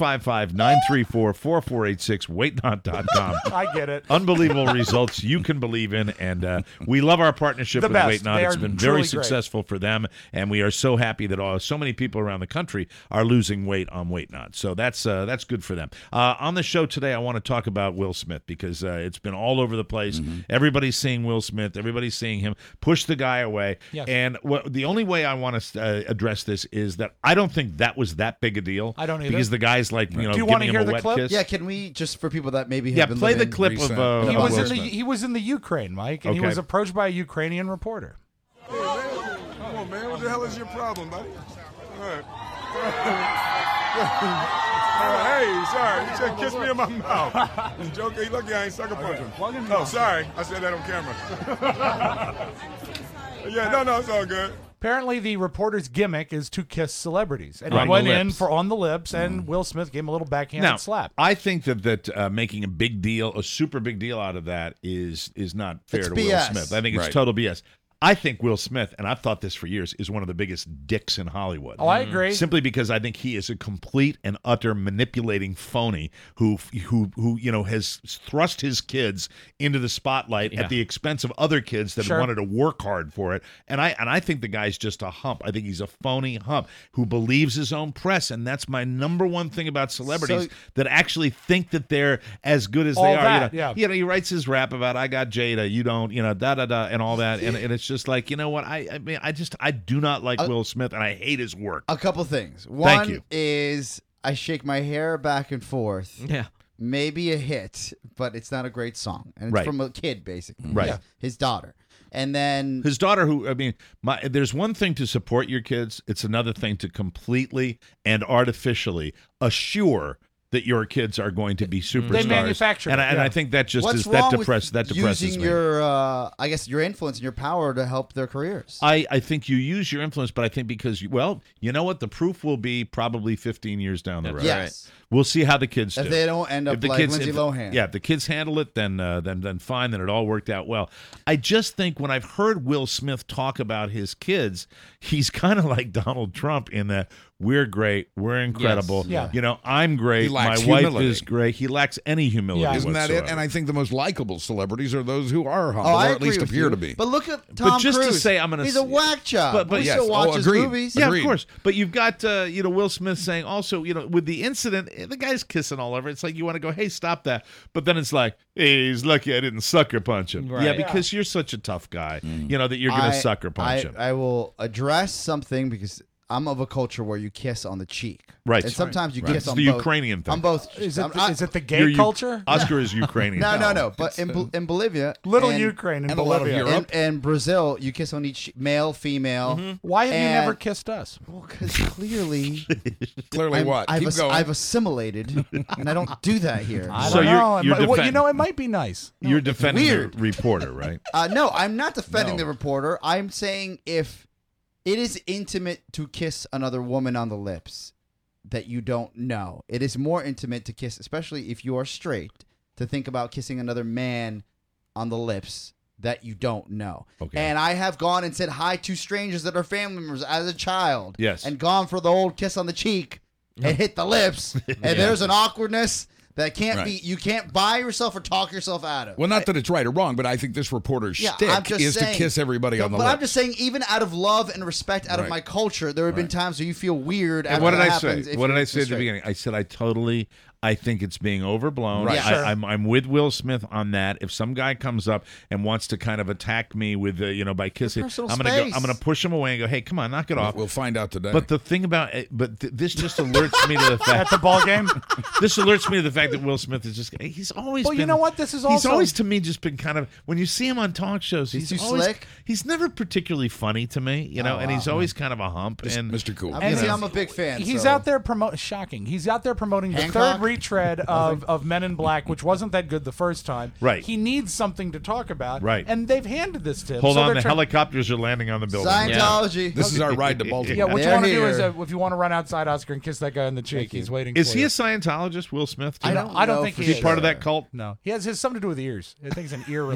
[SPEAKER 3] 855-934-4486, weightnot.com.
[SPEAKER 5] I get it.
[SPEAKER 3] Unbelievable results you can believe in, and we love our partnership
[SPEAKER 5] The
[SPEAKER 3] with
[SPEAKER 5] best.
[SPEAKER 3] Weight Not.
[SPEAKER 5] They
[SPEAKER 3] It's
[SPEAKER 5] are
[SPEAKER 3] been
[SPEAKER 5] truly
[SPEAKER 3] very
[SPEAKER 5] great.
[SPEAKER 3] successful for them, and we are so happy that so many people around the country are losing weight on Weight Not. So that's good for them. On the show today, I want to talk about Will Smith because it's been all over the place. Everybody's seeing Will Smith. Everybody's seeing him push the guy away.
[SPEAKER 5] Yes.
[SPEAKER 3] And the only way I want to address this is that I don't think that was that big a deal.
[SPEAKER 5] I don't either.
[SPEAKER 3] Because the guy's like,
[SPEAKER 5] Do you wanna
[SPEAKER 3] giving
[SPEAKER 5] hear
[SPEAKER 3] him a
[SPEAKER 5] the
[SPEAKER 3] wet
[SPEAKER 5] clip?
[SPEAKER 3] kiss.
[SPEAKER 8] Yeah, can we, just for people that maybe have
[SPEAKER 3] Yeah,
[SPEAKER 8] been
[SPEAKER 3] play the
[SPEAKER 8] living
[SPEAKER 3] clip
[SPEAKER 6] recent-
[SPEAKER 3] of
[SPEAKER 5] He
[SPEAKER 3] Will
[SPEAKER 5] was,
[SPEAKER 3] Smith.
[SPEAKER 5] he was in the Ukraine, Mike, and he
[SPEAKER 3] Okay.
[SPEAKER 5] was approached by a Ukrainian reporter.
[SPEAKER 15] Hey, man, come on, man. What the hell is your problem, buddy? All right. Hey, sorry. You just kissed me in my mouth. You joking? Lucky I ain't sucker punching. Oh, sorry. I said that on camera. Yeah, no, it's all good.
[SPEAKER 5] Apparently, the reporter's gimmick is to kiss celebrities, and
[SPEAKER 3] On
[SPEAKER 5] he
[SPEAKER 3] the
[SPEAKER 5] went in
[SPEAKER 3] lips.
[SPEAKER 5] for on the lips, and Will Smith gave him a little backhanded
[SPEAKER 3] Now,
[SPEAKER 5] slap.
[SPEAKER 3] I think that making a super big deal out of that is not fair
[SPEAKER 8] It's
[SPEAKER 3] to
[SPEAKER 8] BS.
[SPEAKER 3] Will Smith. I think it's
[SPEAKER 6] Right.
[SPEAKER 3] total BS. I think Will Smith, and I've thought this for years, is one of the biggest dicks in Hollywood.
[SPEAKER 5] Oh, I agree.
[SPEAKER 3] Simply because I think he is a complete and utter manipulating phony who has thrust his kids into the spotlight at the expense of other kids that
[SPEAKER 5] Sure.
[SPEAKER 3] wanted to work hard for it. And I think the guy's just a hump. I think he's a phony hump who believes his own press, and that's my number one thing about celebrities that actually think that they're as good as they
[SPEAKER 5] All
[SPEAKER 3] are.
[SPEAKER 5] that,
[SPEAKER 3] He writes his rap about I got Jada, you don't, da da da, and all that, and it's just like, you know what? I do not like Will Smith, and I hate his work.
[SPEAKER 8] A couple things.
[SPEAKER 3] Thank you.
[SPEAKER 8] One is I shake my hair back and forth.
[SPEAKER 13] Yeah.
[SPEAKER 8] Maybe a hit, but it's not a great song. And it's
[SPEAKER 3] Right.
[SPEAKER 8] from a kid, basically.
[SPEAKER 3] Right.
[SPEAKER 8] Yeah. His daughter. And then
[SPEAKER 3] His daughter, there's one thing to support your kids. It's another thing to completely and artificially assure that your kids are going to be superstars.
[SPEAKER 5] They manufacture
[SPEAKER 3] and
[SPEAKER 5] it,
[SPEAKER 3] I
[SPEAKER 5] yeah.
[SPEAKER 3] think that just
[SPEAKER 8] what's
[SPEAKER 3] is
[SPEAKER 8] wrong
[SPEAKER 3] that
[SPEAKER 8] with
[SPEAKER 3] depresses
[SPEAKER 8] using
[SPEAKER 3] me.
[SPEAKER 8] your, I guess, your influence and your power to help their careers?
[SPEAKER 3] I think you use your influence, but I think because you know what, the proof will be probably 15 years down the road.
[SPEAKER 8] Yes.
[SPEAKER 3] We'll see how the kids
[SPEAKER 8] If
[SPEAKER 3] do.
[SPEAKER 8] they don't end up
[SPEAKER 3] If the
[SPEAKER 8] like
[SPEAKER 3] kids-
[SPEAKER 8] Lindsay
[SPEAKER 3] if-
[SPEAKER 8] Lohan.
[SPEAKER 3] Yeah, if the kids handle it, then fine. Then it all worked out well. I just think when I've heard Will Smith talk about his kids, he's kind of like Donald Trump in that we're great, we're incredible.
[SPEAKER 5] Yes. Yeah.
[SPEAKER 3] I'm great.
[SPEAKER 6] He
[SPEAKER 3] My
[SPEAKER 6] lacks
[SPEAKER 3] wife
[SPEAKER 6] humility.
[SPEAKER 3] is great. He lacks any humility.
[SPEAKER 5] Yeah.
[SPEAKER 6] Isn't that it?
[SPEAKER 3] whatsoever.
[SPEAKER 6] And I think the most likable celebrities are those who are humble,
[SPEAKER 8] Oh, I
[SPEAKER 6] or at
[SPEAKER 8] agree
[SPEAKER 6] least
[SPEAKER 8] with
[SPEAKER 6] appear
[SPEAKER 8] you.
[SPEAKER 6] to be.
[SPEAKER 8] But look at Tom
[SPEAKER 3] just to
[SPEAKER 8] Cruise.
[SPEAKER 3] say I'm gonna
[SPEAKER 8] He's
[SPEAKER 3] s-
[SPEAKER 8] a whack job.
[SPEAKER 3] but
[SPEAKER 8] we
[SPEAKER 3] yes.
[SPEAKER 8] still watch
[SPEAKER 6] Oh,
[SPEAKER 8] his
[SPEAKER 6] agreed.
[SPEAKER 8] movies.
[SPEAKER 3] Yeah,
[SPEAKER 6] Agreed.
[SPEAKER 3] of course. But you've got Will Smith saying also, with the incident, the guy's kissing all over. It's like you want to go, hey, stop that. But then it's like, hey, he's lucky I didn't sucker punch him.
[SPEAKER 13] Right.
[SPEAKER 3] Yeah, because you're such a tough guy, that you're going to sucker punch him.
[SPEAKER 8] I will address something because I'm of a culture where you kiss on the cheek.
[SPEAKER 3] Right.
[SPEAKER 8] And sometimes you
[SPEAKER 3] Right.
[SPEAKER 8] kiss
[SPEAKER 3] It's
[SPEAKER 8] on
[SPEAKER 3] the
[SPEAKER 8] both.
[SPEAKER 3] Ukrainian thing.
[SPEAKER 8] On both.
[SPEAKER 5] Is it the
[SPEAKER 3] You're
[SPEAKER 5] gay culture?
[SPEAKER 3] Oscar is Ukrainian.
[SPEAKER 8] No. But in Bolivia,
[SPEAKER 5] Little
[SPEAKER 8] and-
[SPEAKER 5] Ukraine and
[SPEAKER 6] a lot of
[SPEAKER 5] Bolivia.
[SPEAKER 6] Europe.
[SPEAKER 8] and Brazil, you kiss on each male, female.
[SPEAKER 5] Why have you
[SPEAKER 8] And-
[SPEAKER 5] never kissed us?
[SPEAKER 8] Well, because clearly,
[SPEAKER 6] Clearly what? Keep going.
[SPEAKER 8] I've assimilated, and I don't do that here.
[SPEAKER 5] I
[SPEAKER 3] So
[SPEAKER 5] don't
[SPEAKER 3] you're-
[SPEAKER 5] know.
[SPEAKER 3] you're
[SPEAKER 5] Well,
[SPEAKER 3] defend-
[SPEAKER 5] it might be nice.
[SPEAKER 3] You're defending
[SPEAKER 8] weird.
[SPEAKER 3] the reporter, right?
[SPEAKER 8] No, I'm not defending
[SPEAKER 3] No.
[SPEAKER 8] the reporter. I'm saying if it is intimate to kiss another woman on the lips that you don't know, it is more intimate to kiss, especially if you are straight, to think about kissing another man on the lips that you don't know.
[SPEAKER 3] Okay.
[SPEAKER 8] And I have gone and said hi to strangers that are family members as a child.
[SPEAKER 3] Yes.
[SPEAKER 8] And gone for the old kiss on the cheek and hit the lips. And there's an awkwardness that can't be, you can't buy yourself or talk yourself out of.
[SPEAKER 6] Well, not that it's right or wrong, but I think this reporter's
[SPEAKER 8] I'm
[SPEAKER 6] shtick
[SPEAKER 8] just
[SPEAKER 6] is
[SPEAKER 8] saying,
[SPEAKER 6] to kiss everybody on the
[SPEAKER 8] But
[SPEAKER 6] lips.
[SPEAKER 8] I'm just saying, even out of love and respect, out of
[SPEAKER 6] Right.
[SPEAKER 8] my culture, there have been times where you feel weird.
[SPEAKER 3] And
[SPEAKER 8] after
[SPEAKER 3] what did
[SPEAKER 8] that
[SPEAKER 3] I
[SPEAKER 8] happens
[SPEAKER 3] say?
[SPEAKER 8] if
[SPEAKER 3] What did
[SPEAKER 8] you're
[SPEAKER 3] I say at the
[SPEAKER 8] straight.
[SPEAKER 3] beginning? I said I think it's being overblown.
[SPEAKER 8] Right. Sure.
[SPEAKER 3] I'm with Will Smith on that. If some guy comes up and wants to kind of attack me with by kissing,
[SPEAKER 8] personal
[SPEAKER 3] I'm
[SPEAKER 8] space.
[SPEAKER 3] gonna push him away and go, hey, come on, knock it off.
[SPEAKER 6] We'll find out today.
[SPEAKER 3] But the thing about it, this just alerts me to the fact
[SPEAKER 5] At the ball game?
[SPEAKER 3] This alerts me to the fact that Will Smith is he's always
[SPEAKER 5] Well,
[SPEAKER 3] been,
[SPEAKER 5] you know what? This is
[SPEAKER 3] he's
[SPEAKER 5] also-
[SPEAKER 3] always to me just been kind of, when you see him on talk shows,
[SPEAKER 8] He's
[SPEAKER 3] he's
[SPEAKER 8] too
[SPEAKER 3] always,
[SPEAKER 8] slick?
[SPEAKER 3] He's never particularly funny to me,
[SPEAKER 8] Oh,
[SPEAKER 3] and he's always kind of a hump. And
[SPEAKER 6] Mr. Cool.
[SPEAKER 8] And see, I'm a big fan.
[SPEAKER 5] He's
[SPEAKER 8] so.
[SPEAKER 5] out there shocking. He's out there promoting the
[SPEAKER 8] Hancock?
[SPEAKER 5] third retread of Men in Black, which wasn't that good the first time.
[SPEAKER 3] Right.
[SPEAKER 5] He needs something to talk about.
[SPEAKER 3] Right.
[SPEAKER 5] And they've handed this to him.
[SPEAKER 3] Hold
[SPEAKER 5] so
[SPEAKER 3] on,
[SPEAKER 5] they're
[SPEAKER 3] the
[SPEAKER 5] trying-
[SPEAKER 3] helicopters are landing on the building.
[SPEAKER 8] Scientology.
[SPEAKER 6] This is our ride to Baltimore.
[SPEAKER 5] Yeah, what you
[SPEAKER 8] They're
[SPEAKER 5] want to do is
[SPEAKER 8] here.
[SPEAKER 5] if you want to run outside, Oscar, and kiss that guy on the cheek, he's waiting
[SPEAKER 3] Is
[SPEAKER 5] for
[SPEAKER 3] he
[SPEAKER 5] you.
[SPEAKER 3] a Scientologist, Will Smith? too?
[SPEAKER 8] I don't
[SPEAKER 5] I don't
[SPEAKER 8] know
[SPEAKER 5] think
[SPEAKER 8] for
[SPEAKER 5] he
[SPEAKER 3] Is he part of
[SPEAKER 8] sure.
[SPEAKER 3] that cult?
[SPEAKER 5] No, he has something to do with ears. I think it's an ear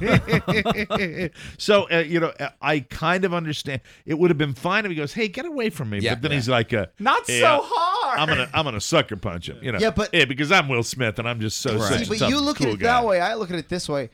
[SPEAKER 5] religion.
[SPEAKER 3] So I kind of understand. It would have been fine if he goes, "Hey, get away from me,"
[SPEAKER 6] Yeah,
[SPEAKER 3] but then
[SPEAKER 6] yeah.
[SPEAKER 3] he's like,
[SPEAKER 5] Not
[SPEAKER 3] "Yeah,
[SPEAKER 5] so hard.
[SPEAKER 3] I'm gonna sucker punch him."
[SPEAKER 8] Yeah, but-
[SPEAKER 3] because I'm Will Smith and I'm just so
[SPEAKER 6] Right.
[SPEAKER 3] such
[SPEAKER 8] See,
[SPEAKER 3] a
[SPEAKER 8] but
[SPEAKER 3] tough,
[SPEAKER 8] you look
[SPEAKER 3] cool
[SPEAKER 8] at it
[SPEAKER 3] guy.
[SPEAKER 8] that way. I look at it this way.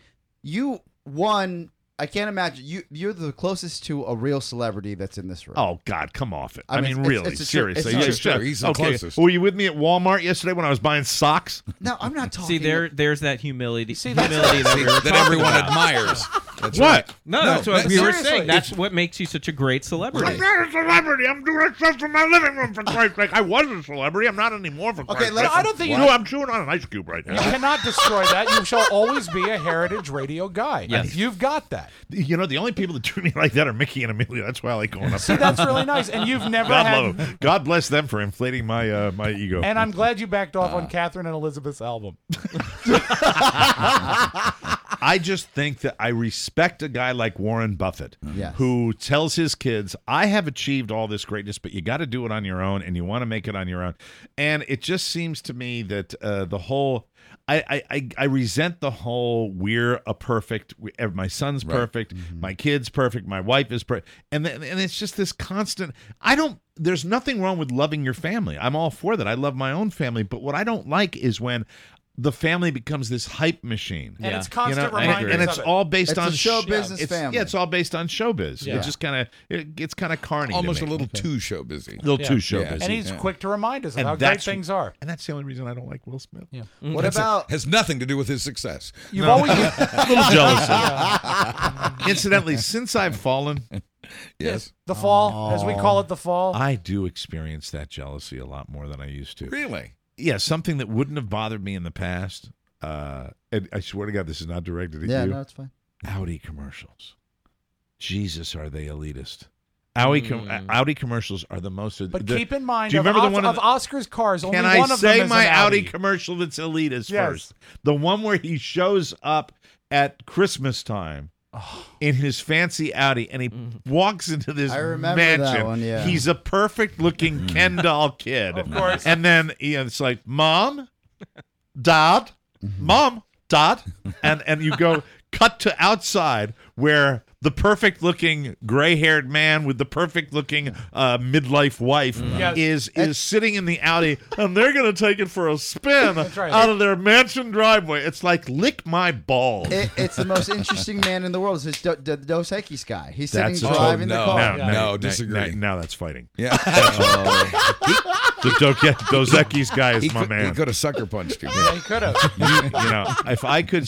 [SPEAKER 8] I can't imagine you're the closest to a real celebrity that's in this room.
[SPEAKER 3] Oh God, come off it!
[SPEAKER 8] I
[SPEAKER 3] I
[SPEAKER 8] mean,
[SPEAKER 3] mean,
[SPEAKER 8] it's-
[SPEAKER 3] really,
[SPEAKER 8] it's a tr-
[SPEAKER 3] seriously.
[SPEAKER 8] it's
[SPEAKER 3] Yeah,
[SPEAKER 8] true.
[SPEAKER 3] sure.
[SPEAKER 6] He's the
[SPEAKER 3] okay.
[SPEAKER 6] closest.
[SPEAKER 3] Were you with me at Walmart yesterday when I was buying socks?
[SPEAKER 8] No, I'm not talking.
[SPEAKER 13] See, there's that humility.
[SPEAKER 5] See, that's-
[SPEAKER 13] humility that, we were
[SPEAKER 6] that
[SPEAKER 13] talking
[SPEAKER 6] everyone
[SPEAKER 13] about.
[SPEAKER 6] admires. That's
[SPEAKER 3] What?
[SPEAKER 6] right.
[SPEAKER 13] No, that's what we were
[SPEAKER 5] seriously.
[SPEAKER 13] saying. That's what makes you such a great celebrity.
[SPEAKER 3] I'm not a celebrity. I'm doing stuff from my living room for Christ's sake. I was a celebrity. I'm not anymore for Christ's
[SPEAKER 8] let's-
[SPEAKER 3] sake.
[SPEAKER 5] I don't think
[SPEAKER 3] you
[SPEAKER 5] you-
[SPEAKER 3] know. I'm chewing on an ice cube right
[SPEAKER 5] You
[SPEAKER 3] now.
[SPEAKER 5] cannot destroy that. You shall always be a heritage radio guy.
[SPEAKER 13] Yes.
[SPEAKER 5] You've got that.
[SPEAKER 3] You know, the only people that treat me like that are Mickey and Amelia. That's why I like going up
[SPEAKER 5] See,
[SPEAKER 3] there.
[SPEAKER 5] that's really nice. And you've never
[SPEAKER 3] God
[SPEAKER 5] had.
[SPEAKER 3] love them. God bless them for inflating my my ego.
[SPEAKER 5] And I'm glad you backed off on Catherine and Elizabeth's album.
[SPEAKER 3] I just think that I respect a guy like Warren Buffett,
[SPEAKER 8] Yes.
[SPEAKER 3] who tells his kids, I have achieved all this greatness, but you got to do it on your own, and you want to make it on your own. And it just seems to me that the whole... I resent the whole we're a perfect, my son's perfect, my kid's perfect, my wife is perfect. And it's just this constant... There's nothing wrong with loving your family. I'm all for that. I love my own family. But what I don't like is when the family becomes this hype machine.
[SPEAKER 5] And it's
[SPEAKER 3] You
[SPEAKER 5] constant
[SPEAKER 3] know,
[SPEAKER 5] reminders
[SPEAKER 3] and it's
[SPEAKER 5] of it.
[SPEAKER 3] all based
[SPEAKER 8] It's
[SPEAKER 3] on
[SPEAKER 8] a show business
[SPEAKER 3] it's,
[SPEAKER 8] family.
[SPEAKER 3] Yeah, it's all based on showbiz.
[SPEAKER 5] Yeah.
[SPEAKER 3] It just it's kind of carny. to
[SPEAKER 6] Almost
[SPEAKER 3] me.
[SPEAKER 6] a little too show busy.
[SPEAKER 3] little
[SPEAKER 5] Yeah.
[SPEAKER 3] too show
[SPEAKER 6] Yeah.
[SPEAKER 3] busy.
[SPEAKER 5] And he's quick to remind us of
[SPEAKER 3] And
[SPEAKER 5] how great
[SPEAKER 3] that's-
[SPEAKER 5] things are.
[SPEAKER 3] And that's the only reason I don't like Will Smith.
[SPEAKER 5] Yeah.
[SPEAKER 8] What about?
[SPEAKER 6] Has nothing to do with his success.
[SPEAKER 5] You've always.
[SPEAKER 3] A little jealousy. Incidentally, since I've fallen,
[SPEAKER 6] Yes.
[SPEAKER 5] The fall, as we call it, the fall.
[SPEAKER 3] I do experience that jealousy a lot more than I used to.
[SPEAKER 6] Really?
[SPEAKER 3] Yeah, something that wouldn't have bothered me in the past. And I swear to God, this is not directed at
[SPEAKER 8] Yeah,
[SPEAKER 3] you.
[SPEAKER 8] no, it's fine.
[SPEAKER 3] Audi commercials. Jesus, are they elitist? Audi commercials are the most.
[SPEAKER 5] But keep in mind,
[SPEAKER 3] do you
[SPEAKER 5] of,
[SPEAKER 3] remember the
[SPEAKER 5] Os-
[SPEAKER 3] one
[SPEAKER 5] of Oscar's cars, only
[SPEAKER 3] Can
[SPEAKER 5] one
[SPEAKER 3] I
[SPEAKER 5] of them
[SPEAKER 3] say
[SPEAKER 5] is
[SPEAKER 3] my
[SPEAKER 5] an
[SPEAKER 3] Audi commercial that's elitist
[SPEAKER 5] Yes.
[SPEAKER 3] first? The one where he shows up at Christmas time in his fancy Audi and he walks into this
[SPEAKER 8] I remember that
[SPEAKER 3] mansion.
[SPEAKER 8] one, yeah.
[SPEAKER 3] He's a perfect looking Ken doll kid.
[SPEAKER 5] Of course.
[SPEAKER 3] And then it's like, Mom, Dad, Mom, Dad. And you go cut to outside where the perfect looking gray haired man with the perfect looking midlife wife
[SPEAKER 5] Yes.
[SPEAKER 3] is sitting in the Audi, and they're going to take it for a spin
[SPEAKER 5] right.
[SPEAKER 3] out of their mansion driveway. It's like, lick my balls.
[SPEAKER 8] It's the most interesting man in the world. It's the Dos Equis guy. He's sitting
[SPEAKER 3] That's-
[SPEAKER 8] driving the
[SPEAKER 6] no.
[SPEAKER 8] car.
[SPEAKER 6] No, disagree.
[SPEAKER 3] Now that's fighting.
[SPEAKER 6] Yeah.
[SPEAKER 7] Dos Equis guy is my
[SPEAKER 6] He
[SPEAKER 7] man.
[SPEAKER 6] could have sucker punched you.
[SPEAKER 5] Yeah, he could have.
[SPEAKER 7] You know, if I could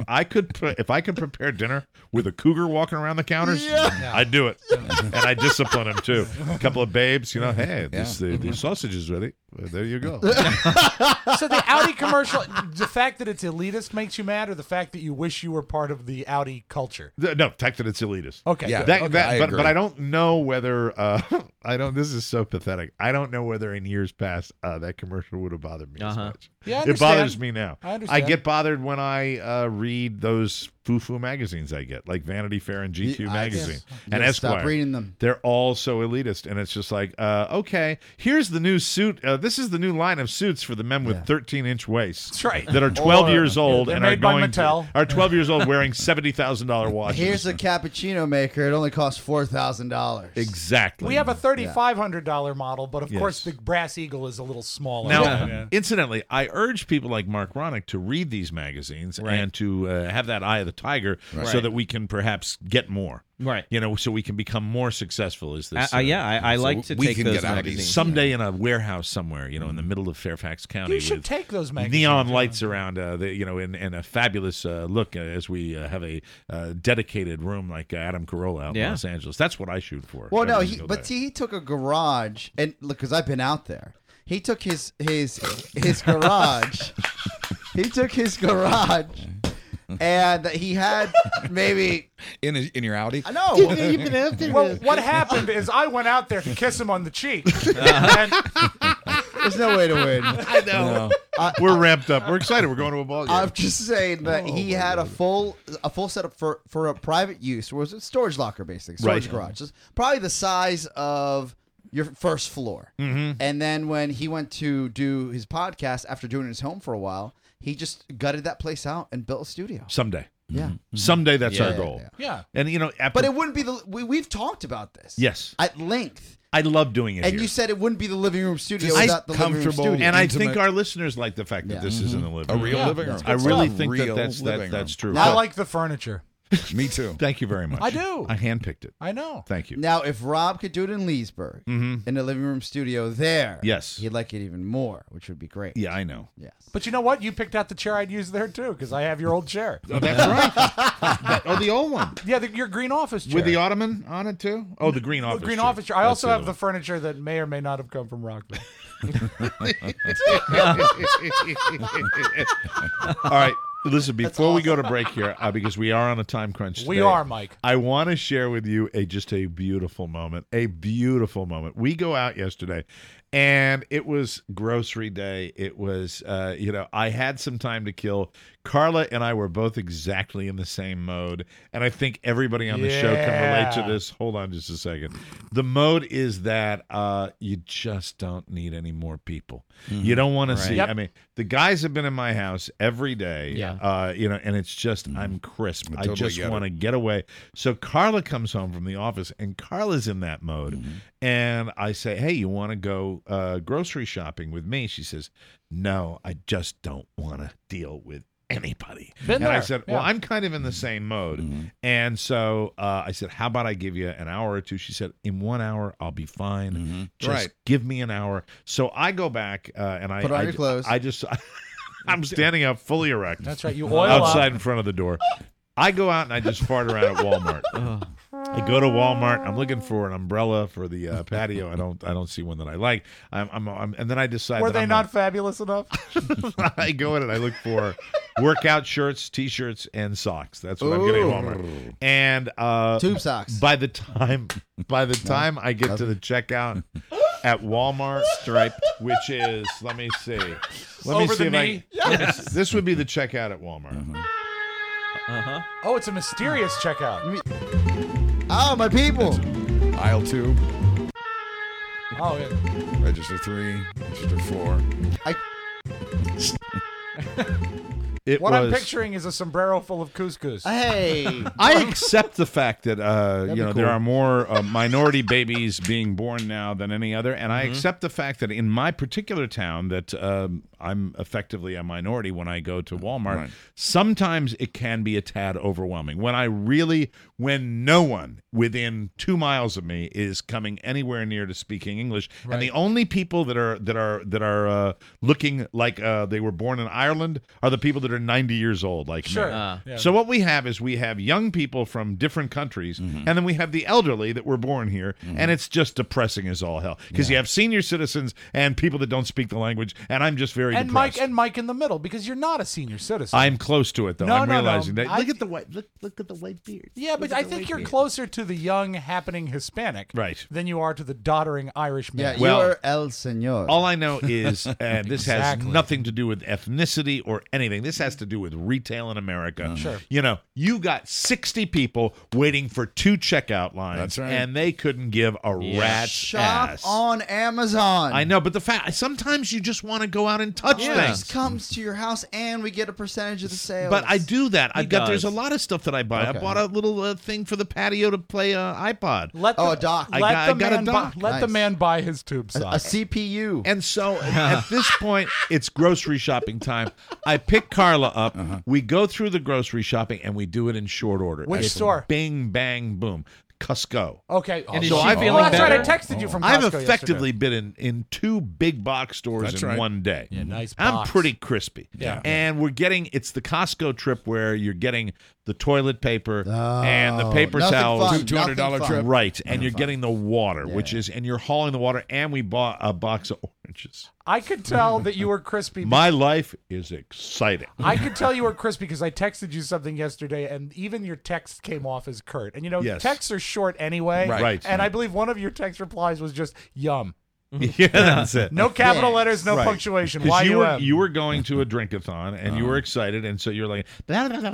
[SPEAKER 7] prepare dinner with a cougar walking around the counters, I'd do it, and I'd discipline him too. A couple of babes, you know, hey, the sausage is ready. Well, there you go.
[SPEAKER 5] So the Audi commercial, the fact that it's elitist makes you mad, or the fact that you wish you were part of the Audi culture?
[SPEAKER 7] No, the fact that it's elitist.
[SPEAKER 5] Okay,
[SPEAKER 6] Yeah,
[SPEAKER 5] good.
[SPEAKER 7] But I don't know whether I don't. This is so pathetic. I don't know whether in years past that commercial would have bothered me as much.
[SPEAKER 5] Yeah, I
[SPEAKER 7] it
[SPEAKER 5] understand.
[SPEAKER 7] bothers me now.
[SPEAKER 5] I understand.
[SPEAKER 7] get bothered when I read those foo-foo magazines I get, like Vanity Fair and GQ magazine and Esquire.
[SPEAKER 8] Stop reading them.
[SPEAKER 7] They're all so elitist, and it's just like, okay, here's the new suit. This is the new line of suits for the men with 13-inch waists.
[SPEAKER 5] That's right.
[SPEAKER 7] That are 12 years old
[SPEAKER 5] they're
[SPEAKER 7] and
[SPEAKER 5] made
[SPEAKER 7] are
[SPEAKER 5] by
[SPEAKER 7] going
[SPEAKER 5] Mattel.
[SPEAKER 7] are 12 years old wearing $70,000 watches.
[SPEAKER 8] Here's a cappuccino maker. It only costs $4,000.
[SPEAKER 7] Exactly.
[SPEAKER 5] We have a $3,500 model, but of course the Brass Eagle is a little smaller.
[SPEAKER 7] Now, incidentally, I urge people like Mark Ronick to read these magazines and to have that eye of the tiger so that we can perhaps get more.
[SPEAKER 13] Right.
[SPEAKER 7] You know, so we can become more successful as this.
[SPEAKER 13] I like to take those magazines.
[SPEAKER 7] Someday in a warehouse somewhere, you know, in the middle of Fairfax County.
[SPEAKER 5] You should
[SPEAKER 7] with
[SPEAKER 5] take those magazines.
[SPEAKER 7] neon lights around, and a fabulous look as we have a dedicated room like Adam Carolla out in Los Angeles. That's what I shoot for.
[SPEAKER 8] Well, no, he took a garage, and look, because I've been out there. He took his garage. He took his garage, and he had maybe
[SPEAKER 6] in your Audi.
[SPEAKER 8] I know.
[SPEAKER 9] You've been out there.
[SPEAKER 5] Well, what happened is I went out there to kiss him on the cheek. And
[SPEAKER 8] there's no way to win.
[SPEAKER 7] I know. We're ramped up. We're excited. We're going to a ball game.
[SPEAKER 8] I'm just saying that he had a full setup for a private use. It was a storage locker, basically, storage garage. It's probably the size of your first floor.
[SPEAKER 7] Mm-hmm.
[SPEAKER 8] And then when he went to do his podcast after doing his home for a while, he just gutted that place out and built a studio.
[SPEAKER 7] Someday.
[SPEAKER 8] Yeah.
[SPEAKER 7] Someday that's our goal.
[SPEAKER 5] Yeah.
[SPEAKER 7] And, you know,
[SPEAKER 8] but it wouldn't be we've talked about this.
[SPEAKER 7] Yes.
[SPEAKER 8] At length.
[SPEAKER 7] I love doing it
[SPEAKER 8] And
[SPEAKER 7] here.
[SPEAKER 8] you said it wouldn't be the living room studio without the living room studio.
[SPEAKER 7] And I think our listeners like the fact that this is in the living room.
[SPEAKER 6] A real living room.
[SPEAKER 7] I really think
[SPEAKER 6] Real
[SPEAKER 7] that's true.
[SPEAKER 5] I like the furniture.
[SPEAKER 6] Me too.
[SPEAKER 7] Thank you very much.
[SPEAKER 5] I do.
[SPEAKER 7] I handpicked it.
[SPEAKER 5] I know.
[SPEAKER 7] Thank you.
[SPEAKER 8] Now, if Rob could do it in Leesburg, in the living room studio there,
[SPEAKER 7] Yes.
[SPEAKER 8] he'd like it even more, which would be great.
[SPEAKER 7] Yeah, I know.
[SPEAKER 8] Yes.
[SPEAKER 5] But you know what? You picked out the chair I'd use there too, because I have your old chair.
[SPEAKER 7] Oh, that's right. The old one.
[SPEAKER 5] Yeah, your green office chair.
[SPEAKER 7] With the ottoman on it too? Oh, the green office
[SPEAKER 5] green
[SPEAKER 7] chair.
[SPEAKER 5] office chair. I
[SPEAKER 7] That's
[SPEAKER 5] also
[SPEAKER 7] the
[SPEAKER 5] have
[SPEAKER 7] other
[SPEAKER 5] the furniture that may or may not have come from Rockville.
[SPEAKER 7] All right. Listen, before we go to break here, because we are on a time crunch today,
[SPEAKER 5] We are, Mike.
[SPEAKER 7] I want to share with you just a beautiful moment. A beautiful moment. We go out yesterday, and it was grocery day. It was, I had some time to kill. Carla and I were both exactly in the same mode, and I think everybody on the show can relate to this. Hold on just a second. The mode is that you just don't need any more people. You don't want to see.
[SPEAKER 5] Yep.
[SPEAKER 7] I mean, the guys have been in my house every day, and it's just, I'm crisp. I
[SPEAKER 6] totally
[SPEAKER 7] just
[SPEAKER 6] get
[SPEAKER 7] want to get away. So Carla comes home from the office, and Carla's in that mode. And I say, hey, you want to go grocery shopping with me? She says, no, I just don't want to deal with anybody.
[SPEAKER 5] Been
[SPEAKER 7] and I
[SPEAKER 5] there.
[SPEAKER 7] said, well, I'm kind of in the same mode. And so I said, how about I give you an hour or two? She said, in 1 hour, I'll be fine. Just give me an hour. So I go back and I
[SPEAKER 8] Put on your clothes.
[SPEAKER 7] I'm standing up fully erect.
[SPEAKER 5] That's right. You oil
[SPEAKER 7] outside
[SPEAKER 5] up.
[SPEAKER 7] in front of the door. I go out and I just fart around at Walmart. I go to Walmart. I'm looking for an umbrella for the patio. I don't see one that I like. And then I decide.
[SPEAKER 5] Were
[SPEAKER 7] that
[SPEAKER 5] they
[SPEAKER 7] I'm
[SPEAKER 5] not fabulous enough?
[SPEAKER 7] I go in and I look for workout shirts, T-shirts, and socks. That's what I'm getting at Walmart. And
[SPEAKER 8] tube socks.
[SPEAKER 7] By the time I get to the checkout at Walmart, striped, which is let me see. Let me
[SPEAKER 5] Over
[SPEAKER 7] see
[SPEAKER 5] the
[SPEAKER 7] if
[SPEAKER 5] knee?
[SPEAKER 7] this would be the checkout at Walmart.
[SPEAKER 5] Oh, it's a mysterious checkout.
[SPEAKER 8] Oh, my people.
[SPEAKER 6] Aisle 2,
[SPEAKER 5] Oh, yeah.
[SPEAKER 6] register 3, register 4.
[SPEAKER 5] What I'm picturing is a sombrero full of couscous.
[SPEAKER 8] Hey,
[SPEAKER 3] I accept the fact that there
[SPEAKER 8] cool.
[SPEAKER 3] are more minority babies being born now than any other, and I
[SPEAKER 8] Mm-hmm.
[SPEAKER 3] accept the fact that in my particular town that I'm effectively a minority when I go to Walmart.
[SPEAKER 6] Right.
[SPEAKER 3] Sometimes it can be a tad overwhelming when no one within 2 miles of me is coming anywhere near to speaking English, and the only people that are looking like they were born in Ireland are the people that are 90 years old, like
[SPEAKER 5] Sure.
[SPEAKER 3] me. So what we have is we have young people from different countries, and then we have the elderly that were born here, and it's just depressing as all hell because you have senior citizens and people that don't speak the language, and I'm just very depressed.
[SPEAKER 5] Mike in the middle because you're not a senior citizen.
[SPEAKER 3] I'm close to it though.
[SPEAKER 5] No,
[SPEAKER 3] I'm
[SPEAKER 5] no,
[SPEAKER 3] realizing
[SPEAKER 5] no.
[SPEAKER 3] that. Look at the white. Look at the white beard.
[SPEAKER 5] Yeah, but I think you're closer to the young, happening Hispanic than you are to the doddering Irish man.
[SPEAKER 8] Yeah, you're El Señor.
[SPEAKER 3] All I know is this has
[SPEAKER 5] Exactly.
[SPEAKER 3] nothing to do with ethnicity or anything. This has to do with retail in America.
[SPEAKER 5] Sure.
[SPEAKER 3] You know, you got 60 people waiting for 2 checkout lines,
[SPEAKER 6] That's right.
[SPEAKER 3] and they couldn't give a rat's
[SPEAKER 8] Shop
[SPEAKER 3] ass.
[SPEAKER 8] on Amazon.
[SPEAKER 3] I know, but the fact sometimes you just want to go out and touch
[SPEAKER 8] It
[SPEAKER 3] things.
[SPEAKER 8] just comes to your house, and we get a percentage of the sales.
[SPEAKER 3] But I do that. There's
[SPEAKER 13] does.
[SPEAKER 3] a lot of stuff that I buy.
[SPEAKER 8] Okay.
[SPEAKER 3] I bought a little thing for the patio to play iPod.
[SPEAKER 8] a dock.
[SPEAKER 3] I got a dock.
[SPEAKER 5] Let the
[SPEAKER 8] Nice.
[SPEAKER 5] man buy his tube
[SPEAKER 8] a
[SPEAKER 5] size.
[SPEAKER 8] CPU.
[SPEAKER 3] And so at this point, it's grocery shopping time. I pick Carla up. We go through the grocery shopping, and we do it in short order.
[SPEAKER 5] Which
[SPEAKER 3] It's
[SPEAKER 5] store?
[SPEAKER 3] Bing, bang, boom. Cusco.
[SPEAKER 5] Okay.
[SPEAKER 13] And is
[SPEAKER 3] So
[SPEAKER 13] she
[SPEAKER 3] I've-
[SPEAKER 13] feeling
[SPEAKER 5] that's right. I
[SPEAKER 13] better?
[SPEAKER 5] texted you from Costco
[SPEAKER 3] I've
[SPEAKER 5] yesterday.
[SPEAKER 3] effectively been in 2 big box stores
[SPEAKER 6] That's
[SPEAKER 3] in
[SPEAKER 6] right.
[SPEAKER 3] one day.
[SPEAKER 5] Yeah, nice
[SPEAKER 3] I'm
[SPEAKER 5] box.
[SPEAKER 3] pretty crispy.
[SPEAKER 5] Yeah.
[SPEAKER 3] And it's the Costco trip where you're getting the toilet paper and the paper
[SPEAKER 8] nothing
[SPEAKER 3] towels.
[SPEAKER 8] fun,
[SPEAKER 6] $200
[SPEAKER 8] nothing
[SPEAKER 6] trip.
[SPEAKER 8] fun.
[SPEAKER 3] Right. And you're getting the water,
[SPEAKER 8] Yeah.
[SPEAKER 3] and you're hauling the water, and we bought a box of oranges.
[SPEAKER 5] I could tell that you were crispy.
[SPEAKER 3] My life is exciting.
[SPEAKER 5] I could tell you were crispy because I texted you something yesterday, and even your text came off as curt. And
[SPEAKER 3] Yes.
[SPEAKER 5] texts are short anyway.
[SPEAKER 3] Right.
[SPEAKER 5] And I believe one of your text replies was just "yum."
[SPEAKER 3] Yeah, that's it.
[SPEAKER 5] No capital
[SPEAKER 8] Yeah.
[SPEAKER 5] letters, no
[SPEAKER 3] Right.
[SPEAKER 5] punctuation.
[SPEAKER 3] 'Cause
[SPEAKER 5] Y-U-M.
[SPEAKER 3] you were going to a drink-a-thon, and you were excited, and so you're like, and I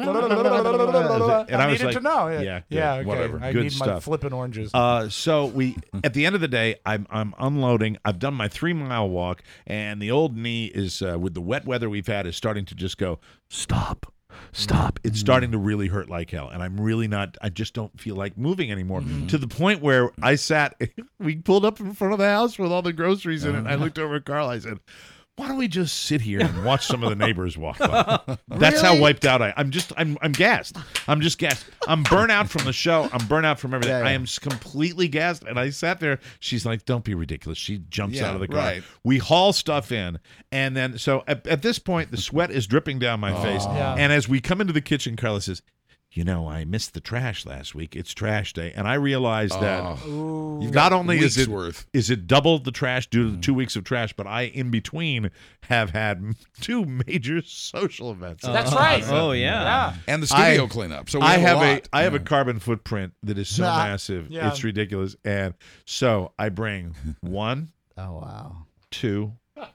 [SPEAKER 5] I
[SPEAKER 3] was
[SPEAKER 5] needed
[SPEAKER 3] like,
[SPEAKER 5] to know.
[SPEAKER 3] yeah,
[SPEAKER 5] Yeah.
[SPEAKER 3] good,
[SPEAKER 5] Okay.
[SPEAKER 3] whatever,
[SPEAKER 5] I
[SPEAKER 3] good
[SPEAKER 5] need my
[SPEAKER 3] stuff.
[SPEAKER 5] flippin' oranges.
[SPEAKER 3] So we, at the end of the day, I'm unloading. I've done my 3-mile walk, and the old knee is, with the wet weather we've had, is starting to just go, stop. It's starting to really hurt like hell, and I'm really not. I just don't feel like moving anymore. To the point where I sat. We pulled up in front of the house with all the groceries in it. And I looked over at Carl. I said, "Why don't we just sit here and watch some of the neighbors walk by?" That's how
[SPEAKER 8] Really?
[SPEAKER 3] wiped out I'm gassed. I'm just gassed. I'm burnt out from the show. I'm burnt out from everything.
[SPEAKER 8] Yeah, yeah.
[SPEAKER 3] I am completely gassed. And I sat there. She's like, "Don't be ridiculous." She jumps out of the car.
[SPEAKER 6] right.
[SPEAKER 3] We haul stuff in. And then, so at this point, the sweat is dripping down my face.
[SPEAKER 5] Yeah.
[SPEAKER 3] And as we come into the kitchen, Carla says, I missed the trash last week. It's trash day. And I realized that
[SPEAKER 6] You've
[SPEAKER 3] not
[SPEAKER 6] got
[SPEAKER 3] only
[SPEAKER 6] weeks
[SPEAKER 3] is
[SPEAKER 6] worth.
[SPEAKER 3] it doubled the trash due to the 2 weeks of trash, but I, in between, have had 2 major social events.
[SPEAKER 5] That's right.
[SPEAKER 13] Oh, yeah.
[SPEAKER 6] And the studio cleanup. So we
[SPEAKER 3] I
[SPEAKER 6] have
[SPEAKER 3] have
[SPEAKER 6] a lot.
[SPEAKER 3] I have a carbon footprint that is so massive.
[SPEAKER 5] Yeah.
[SPEAKER 3] It's ridiculous. And so I bring 1,
[SPEAKER 8] Oh, wow.
[SPEAKER 3] 2,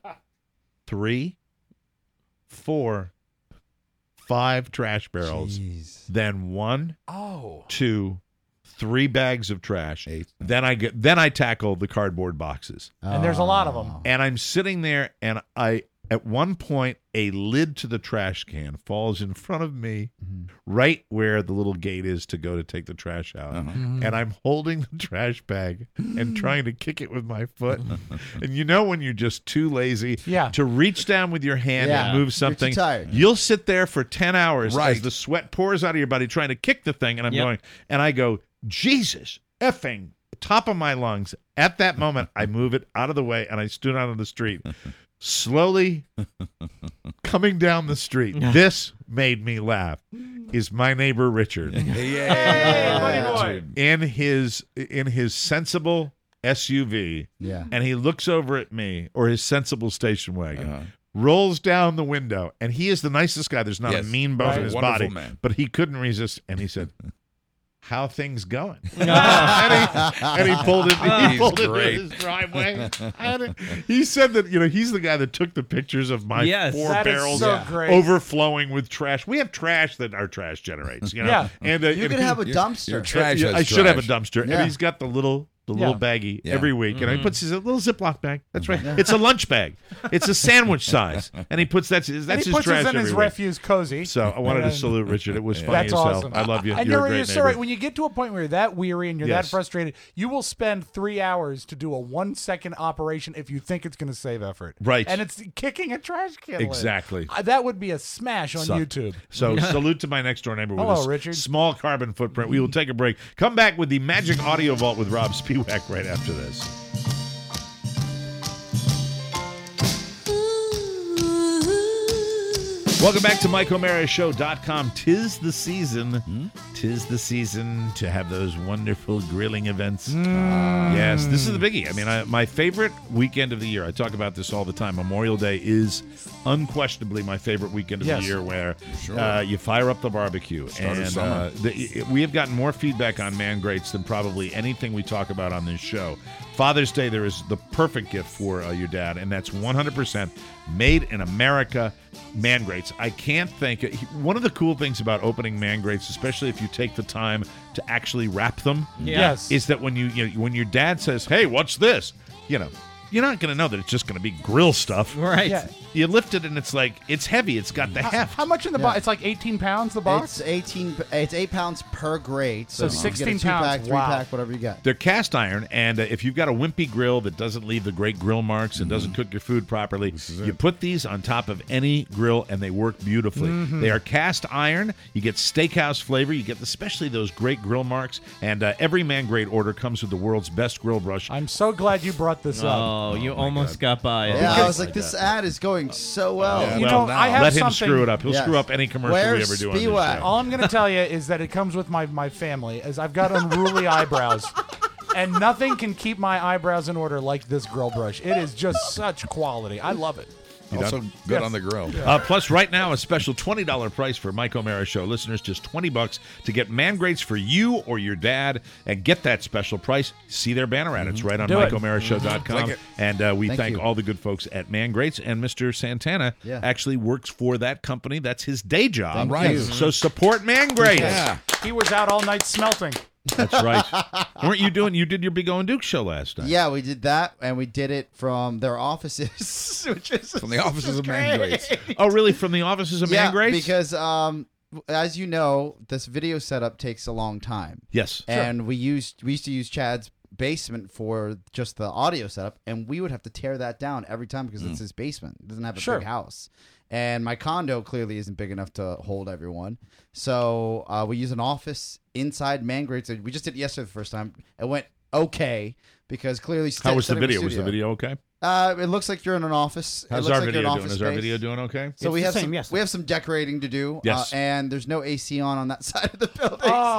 [SPEAKER 3] 3, 4, 5 trash barrels.
[SPEAKER 8] Jeez.
[SPEAKER 3] Then 1,
[SPEAKER 5] Oh.
[SPEAKER 3] 2, 3 bags of trash.
[SPEAKER 6] 8.
[SPEAKER 3] Then I tackle the cardboard boxes.
[SPEAKER 5] And there's a lot of them.
[SPEAKER 3] And I'm sitting there, and at one point, a lid to the trash can falls in front of me, right where the little gate is to go to take the trash out. And I'm holding the trash bag and trying to kick it with my foot. And when you're just too lazy to reach down with your hand
[SPEAKER 8] Yeah.
[SPEAKER 3] and
[SPEAKER 8] You're
[SPEAKER 3] move something,
[SPEAKER 8] too tired.
[SPEAKER 3] you'll sit there for 10 hours
[SPEAKER 6] Right.
[SPEAKER 3] as the sweat pours out of your body trying to kick the thing. And I'm going, and I go, Jesus effing top of my lungs. At that moment, I move it out of the way, and I stood out on the street. Slowly coming down the street. This made me laugh. Is my neighbor Richard.
[SPEAKER 6] Yeah.
[SPEAKER 5] buddy boy.
[SPEAKER 3] In his sensible SUV.
[SPEAKER 8] Yeah.
[SPEAKER 3] And he looks over at me, or his sensible station wagon. Rolls down the window, and he is the nicest guy. There's not
[SPEAKER 6] Yes.
[SPEAKER 3] a mean bone in his
[SPEAKER 6] Wonderful
[SPEAKER 3] body,
[SPEAKER 6] man.
[SPEAKER 3] but he couldn't resist, and he said, "How things going?" and he pulled it. He
[SPEAKER 6] He's
[SPEAKER 3] pulled it
[SPEAKER 6] great.
[SPEAKER 3] in his driveway. And he said that he's the guy that took the pictures of my
[SPEAKER 13] Yes.
[SPEAKER 3] 4
[SPEAKER 5] That is
[SPEAKER 3] barrels
[SPEAKER 5] so great.
[SPEAKER 3] overflowing with trash. We have trash that our trash generates.
[SPEAKER 5] Yeah.
[SPEAKER 3] and
[SPEAKER 8] You could have a dumpster.
[SPEAKER 6] Your trash has
[SPEAKER 3] I should have a
[SPEAKER 6] trash.
[SPEAKER 3] dumpster,
[SPEAKER 8] Yeah.
[SPEAKER 3] and he's got the little the little baggie every week. You know, he puts his little Ziploc bag. That's right. It's a lunch bag. It's a sandwich size, and he puts that's
[SPEAKER 5] and
[SPEAKER 3] his
[SPEAKER 5] he puts
[SPEAKER 3] trash
[SPEAKER 5] his in his
[SPEAKER 3] every week.
[SPEAKER 5] refuse cozy.
[SPEAKER 3] So I wanted to salute Richard. It was funny
[SPEAKER 5] That's
[SPEAKER 3] as hell.
[SPEAKER 5] awesome.
[SPEAKER 3] I love you.
[SPEAKER 5] And
[SPEAKER 3] You're a great
[SPEAKER 5] you're so
[SPEAKER 3] neighbor.
[SPEAKER 5] right. When you get to a point where you're that weary and you're that
[SPEAKER 3] Yes.
[SPEAKER 5] frustrated, you will spend 3 hours to do a 1-second operation if you think it's going to save effort.
[SPEAKER 3] Right.
[SPEAKER 5] And it's kicking a trash can.
[SPEAKER 3] Exactly.
[SPEAKER 5] That would be a smash on YouTube.
[SPEAKER 3] So salute to my next door neighbor with
[SPEAKER 5] Hello,
[SPEAKER 3] a
[SPEAKER 5] Richard.
[SPEAKER 3] small carbon footprint. We will take a break. Come back with the Magic Audio Vault with Rob Spiewak right after this. Welcome back to MikeO'MaraShow.com. Tis the season. Tis the season to have those wonderful grilling events. Yes, this is the biggie. I mean, my favorite weekend of the year, I talk about this all the time. Memorial Day is unquestionably my favorite weekend of the year where you fire up the barbecue.
[SPEAKER 6] Start of summer.
[SPEAKER 3] We have gotten more feedback on Man Grates than probably anything we talk about on this show. Father's Day, there is the perfect gift for your dad, and that's 100% made in America Man Grates. I can't think. One of the cool things about opening Man Grates, especially if you take the time to actually wrap them,
[SPEAKER 5] Yes.
[SPEAKER 3] is that when when your dad says, "Hey, what's this?" You're not going to know that it's just going to be grill stuff.
[SPEAKER 13] Right.
[SPEAKER 5] Yeah.
[SPEAKER 3] You lift it and it's like, it's heavy. It's got the heft.
[SPEAKER 5] How much in the box? It's like 18 pounds, the box?
[SPEAKER 8] It's 8 pounds per grate.
[SPEAKER 5] So
[SPEAKER 8] you can
[SPEAKER 5] 16
[SPEAKER 8] get a 2-pack,
[SPEAKER 5] pounds.
[SPEAKER 8] 3-pack, whatever you got.
[SPEAKER 3] They're cast iron, and if you've got a wimpy grill that doesn't leave the great grill marks and doesn't cook your food properly, you put these on top of any grill, and they work beautifully. They are cast iron. You get steakhouse flavor. You get especially those great grill marks, and every Man Grate order comes with the world's best grill brush.
[SPEAKER 5] I'm so glad you brought this up.
[SPEAKER 13] Oh, you almost got by it.
[SPEAKER 8] Yeah, I was like, this ad is going so well.
[SPEAKER 5] I have
[SPEAKER 3] let him
[SPEAKER 5] something-
[SPEAKER 3] screw it up. He'll
[SPEAKER 8] Yes.
[SPEAKER 3] screw up any commercial we ever do on this show.
[SPEAKER 5] All I'm going to tell you is that it comes with my family, as I've got unruly eyebrows. And nothing can keep my eyebrows in order like this grill brush. It is just such quality. I love it.
[SPEAKER 6] Also good on the grill.
[SPEAKER 3] Plus, right now, a special $20 price for Mike O'Mara Show listeners, just $20 to get Man Grates for you or your dad, and get that special price. See their banner ad. It's right on MikeO'MaraShow.com.
[SPEAKER 6] Like it.
[SPEAKER 3] And we thank
[SPEAKER 8] you.
[SPEAKER 3] all the good folks at Man Grates. And Mr. Santana
[SPEAKER 8] Yeah.
[SPEAKER 3] actually works for that company. That's his day job.
[SPEAKER 8] Thank you.
[SPEAKER 3] So support Man Grates.
[SPEAKER 6] Yeah.
[SPEAKER 5] He was out all night smelting.
[SPEAKER 3] That's right. Weren't you doing? You did your Big O and Duke show last night.
[SPEAKER 8] Yeah, we did that, and we did it from their offices, which is
[SPEAKER 6] From the offices of Man Grates.
[SPEAKER 3] Oh, really? From the offices of Man Grates?
[SPEAKER 8] because as you know, this video setup takes a long time.
[SPEAKER 3] Yes.
[SPEAKER 8] And we used to use Chad's basement for just the audio setup, and we would have to tear that down every time because it's his basement. It doesn't have a
[SPEAKER 5] Sure.
[SPEAKER 8] big house. And my condo clearly isn't big enough to hold everyone. So we use an office inside Man Grates. We just did it yesterday the first time. It went okay because clearly
[SPEAKER 3] How was the
[SPEAKER 8] setting up a
[SPEAKER 3] video? Was the
[SPEAKER 8] studio.
[SPEAKER 3] video okay?
[SPEAKER 8] It looks like you're in an office.
[SPEAKER 3] How's
[SPEAKER 8] it looks
[SPEAKER 3] our
[SPEAKER 8] like
[SPEAKER 3] video
[SPEAKER 8] you're in
[SPEAKER 3] doing?
[SPEAKER 8] office
[SPEAKER 3] Is our
[SPEAKER 8] space.
[SPEAKER 3] video doing okay?
[SPEAKER 8] So we
[SPEAKER 14] the
[SPEAKER 8] have
[SPEAKER 14] same,
[SPEAKER 8] some,
[SPEAKER 14] yes.
[SPEAKER 8] we have some decorating to do.
[SPEAKER 3] Yes.
[SPEAKER 8] And there's no AC on that side of the building.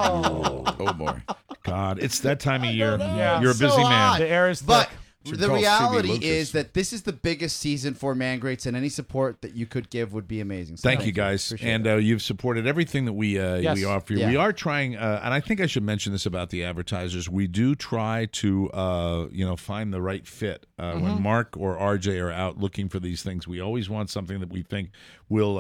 [SPEAKER 6] Oh boy.
[SPEAKER 3] God, it's that time of year.
[SPEAKER 5] Yeah.
[SPEAKER 3] You're a busy
[SPEAKER 8] So
[SPEAKER 3] man.
[SPEAKER 8] hot.
[SPEAKER 5] The air is
[SPEAKER 8] But
[SPEAKER 5] thick.
[SPEAKER 6] Should
[SPEAKER 8] the
[SPEAKER 6] call
[SPEAKER 8] reality
[SPEAKER 6] Stevie
[SPEAKER 8] is
[SPEAKER 6] Lucas.
[SPEAKER 8] that this is the biggest season for Man Grates, and any support that you could give would be amazing. So
[SPEAKER 3] Thank you, guys.
[SPEAKER 8] Appreciate
[SPEAKER 3] And
[SPEAKER 8] it.
[SPEAKER 3] you've supported everything that we offer you.
[SPEAKER 8] Yeah.
[SPEAKER 3] We are trying, and I think I should mention this about the advertisers. We do try to, find the right fit. When Mark or RJ are out looking for these things, we always want something that we think will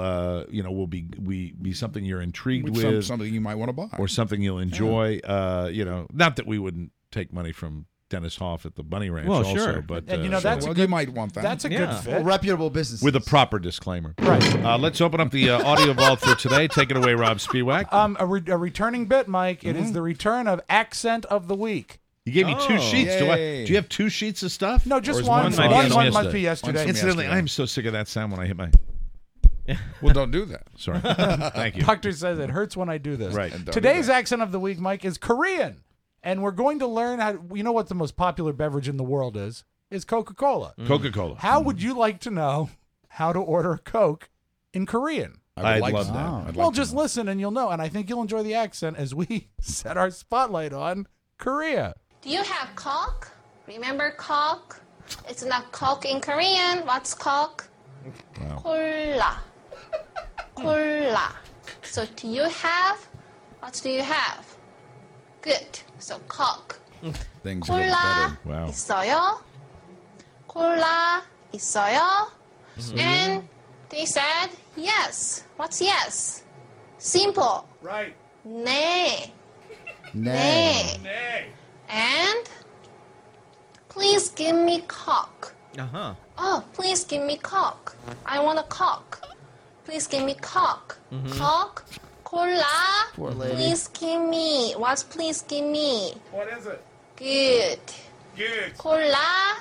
[SPEAKER 3] be something you're intrigued with,
[SPEAKER 6] Something you might want to buy.
[SPEAKER 3] or something you'll enjoy. Not that we wouldn't take money from Dennis Hoff at the Bunny Ranch.
[SPEAKER 13] Well,
[SPEAKER 3] also,
[SPEAKER 13] sure.
[SPEAKER 3] but
[SPEAKER 5] And that's a
[SPEAKER 6] well,
[SPEAKER 5] good,
[SPEAKER 6] you might want that.
[SPEAKER 5] That's a good fit.
[SPEAKER 8] Well, reputable business.
[SPEAKER 3] with a proper disclaimer.
[SPEAKER 5] Right.
[SPEAKER 3] Let's open up the audio vault for today. Take it away, Rob Spiewak.
[SPEAKER 5] A returning bit, Mike. It is the return of Accent of the Week.
[SPEAKER 3] You gave me two sheets. Do
[SPEAKER 6] yay.
[SPEAKER 3] you have two sheets of stuff?
[SPEAKER 5] No,
[SPEAKER 6] Or
[SPEAKER 5] just
[SPEAKER 6] is
[SPEAKER 5] one.
[SPEAKER 6] one
[SPEAKER 5] One,
[SPEAKER 6] might be
[SPEAKER 5] one
[SPEAKER 3] yesterday?
[SPEAKER 5] must be yesterday.
[SPEAKER 6] One's
[SPEAKER 3] Incidentally,
[SPEAKER 6] yesterday.
[SPEAKER 3] I'm so sick of that sound when I hit my.
[SPEAKER 6] Well, don't do that.
[SPEAKER 3] Sorry. Thank you.
[SPEAKER 5] Doctor says it hurts when I do this.
[SPEAKER 3] Right.
[SPEAKER 6] And don't
[SPEAKER 5] Today's
[SPEAKER 6] do that.
[SPEAKER 5] accent of the week, Mike, is Korean. And we're going to learn how. You know what the most popular beverage in the world is? Is Coca-Cola.
[SPEAKER 3] Coca-Cola.
[SPEAKER 5] How would you like to know how to order a Coke in Korean?
[SPEAKER 3] I'd
[SPEAKER 6] like
[SPEAKER 3] love
[SPEAKER 6] to
[SPEAKER 3] that.
[SPEAKER 6] know. I'd
[SPEAKER 5] Well,
[SPEAKER 6] like to
[SPEAKER 5] just
[SPEAKER 6] know.
[SPEAKER 5] listen and you'll know. And I think you'll enjoy the accent as we set our spotlight on Korea.
[SPEAKER 16] Do you have Coke? Remember Coke? It's not Coke in Korean. What's Coke? Cola. Cola. So do you have? What do you have? Good. So Coke.
[SPEAKER 6] Things are getting
[SPEAKER 16] 콜라
[SPEAKER 6] better.
[SPEAKER 3] Wow.
[SPEAKER 16] 있어요? 콜라 있어요? And they said yes. What's yes? Simple.
[SPEAKER 5] Right.
[SPEAKER 16] 네.
[SPEAKER 8] Nay.
[SPEAKER 16] And Please give me Coke.
[SPEAKER 13] Uh-huh.
[SPEAKER 16] Oh, please give me Coke. I want a Coke. Please give me Coke. Coke? Cola?
[SPEAKER 8] Poor lady.
[SPEAKER 16] Please give me. What's please give me?
[SPEAKER 5] What is it?
[SPEAKER 16] Good.
[SPEAKER 5] Good.
[SPEAKER 16] 콜라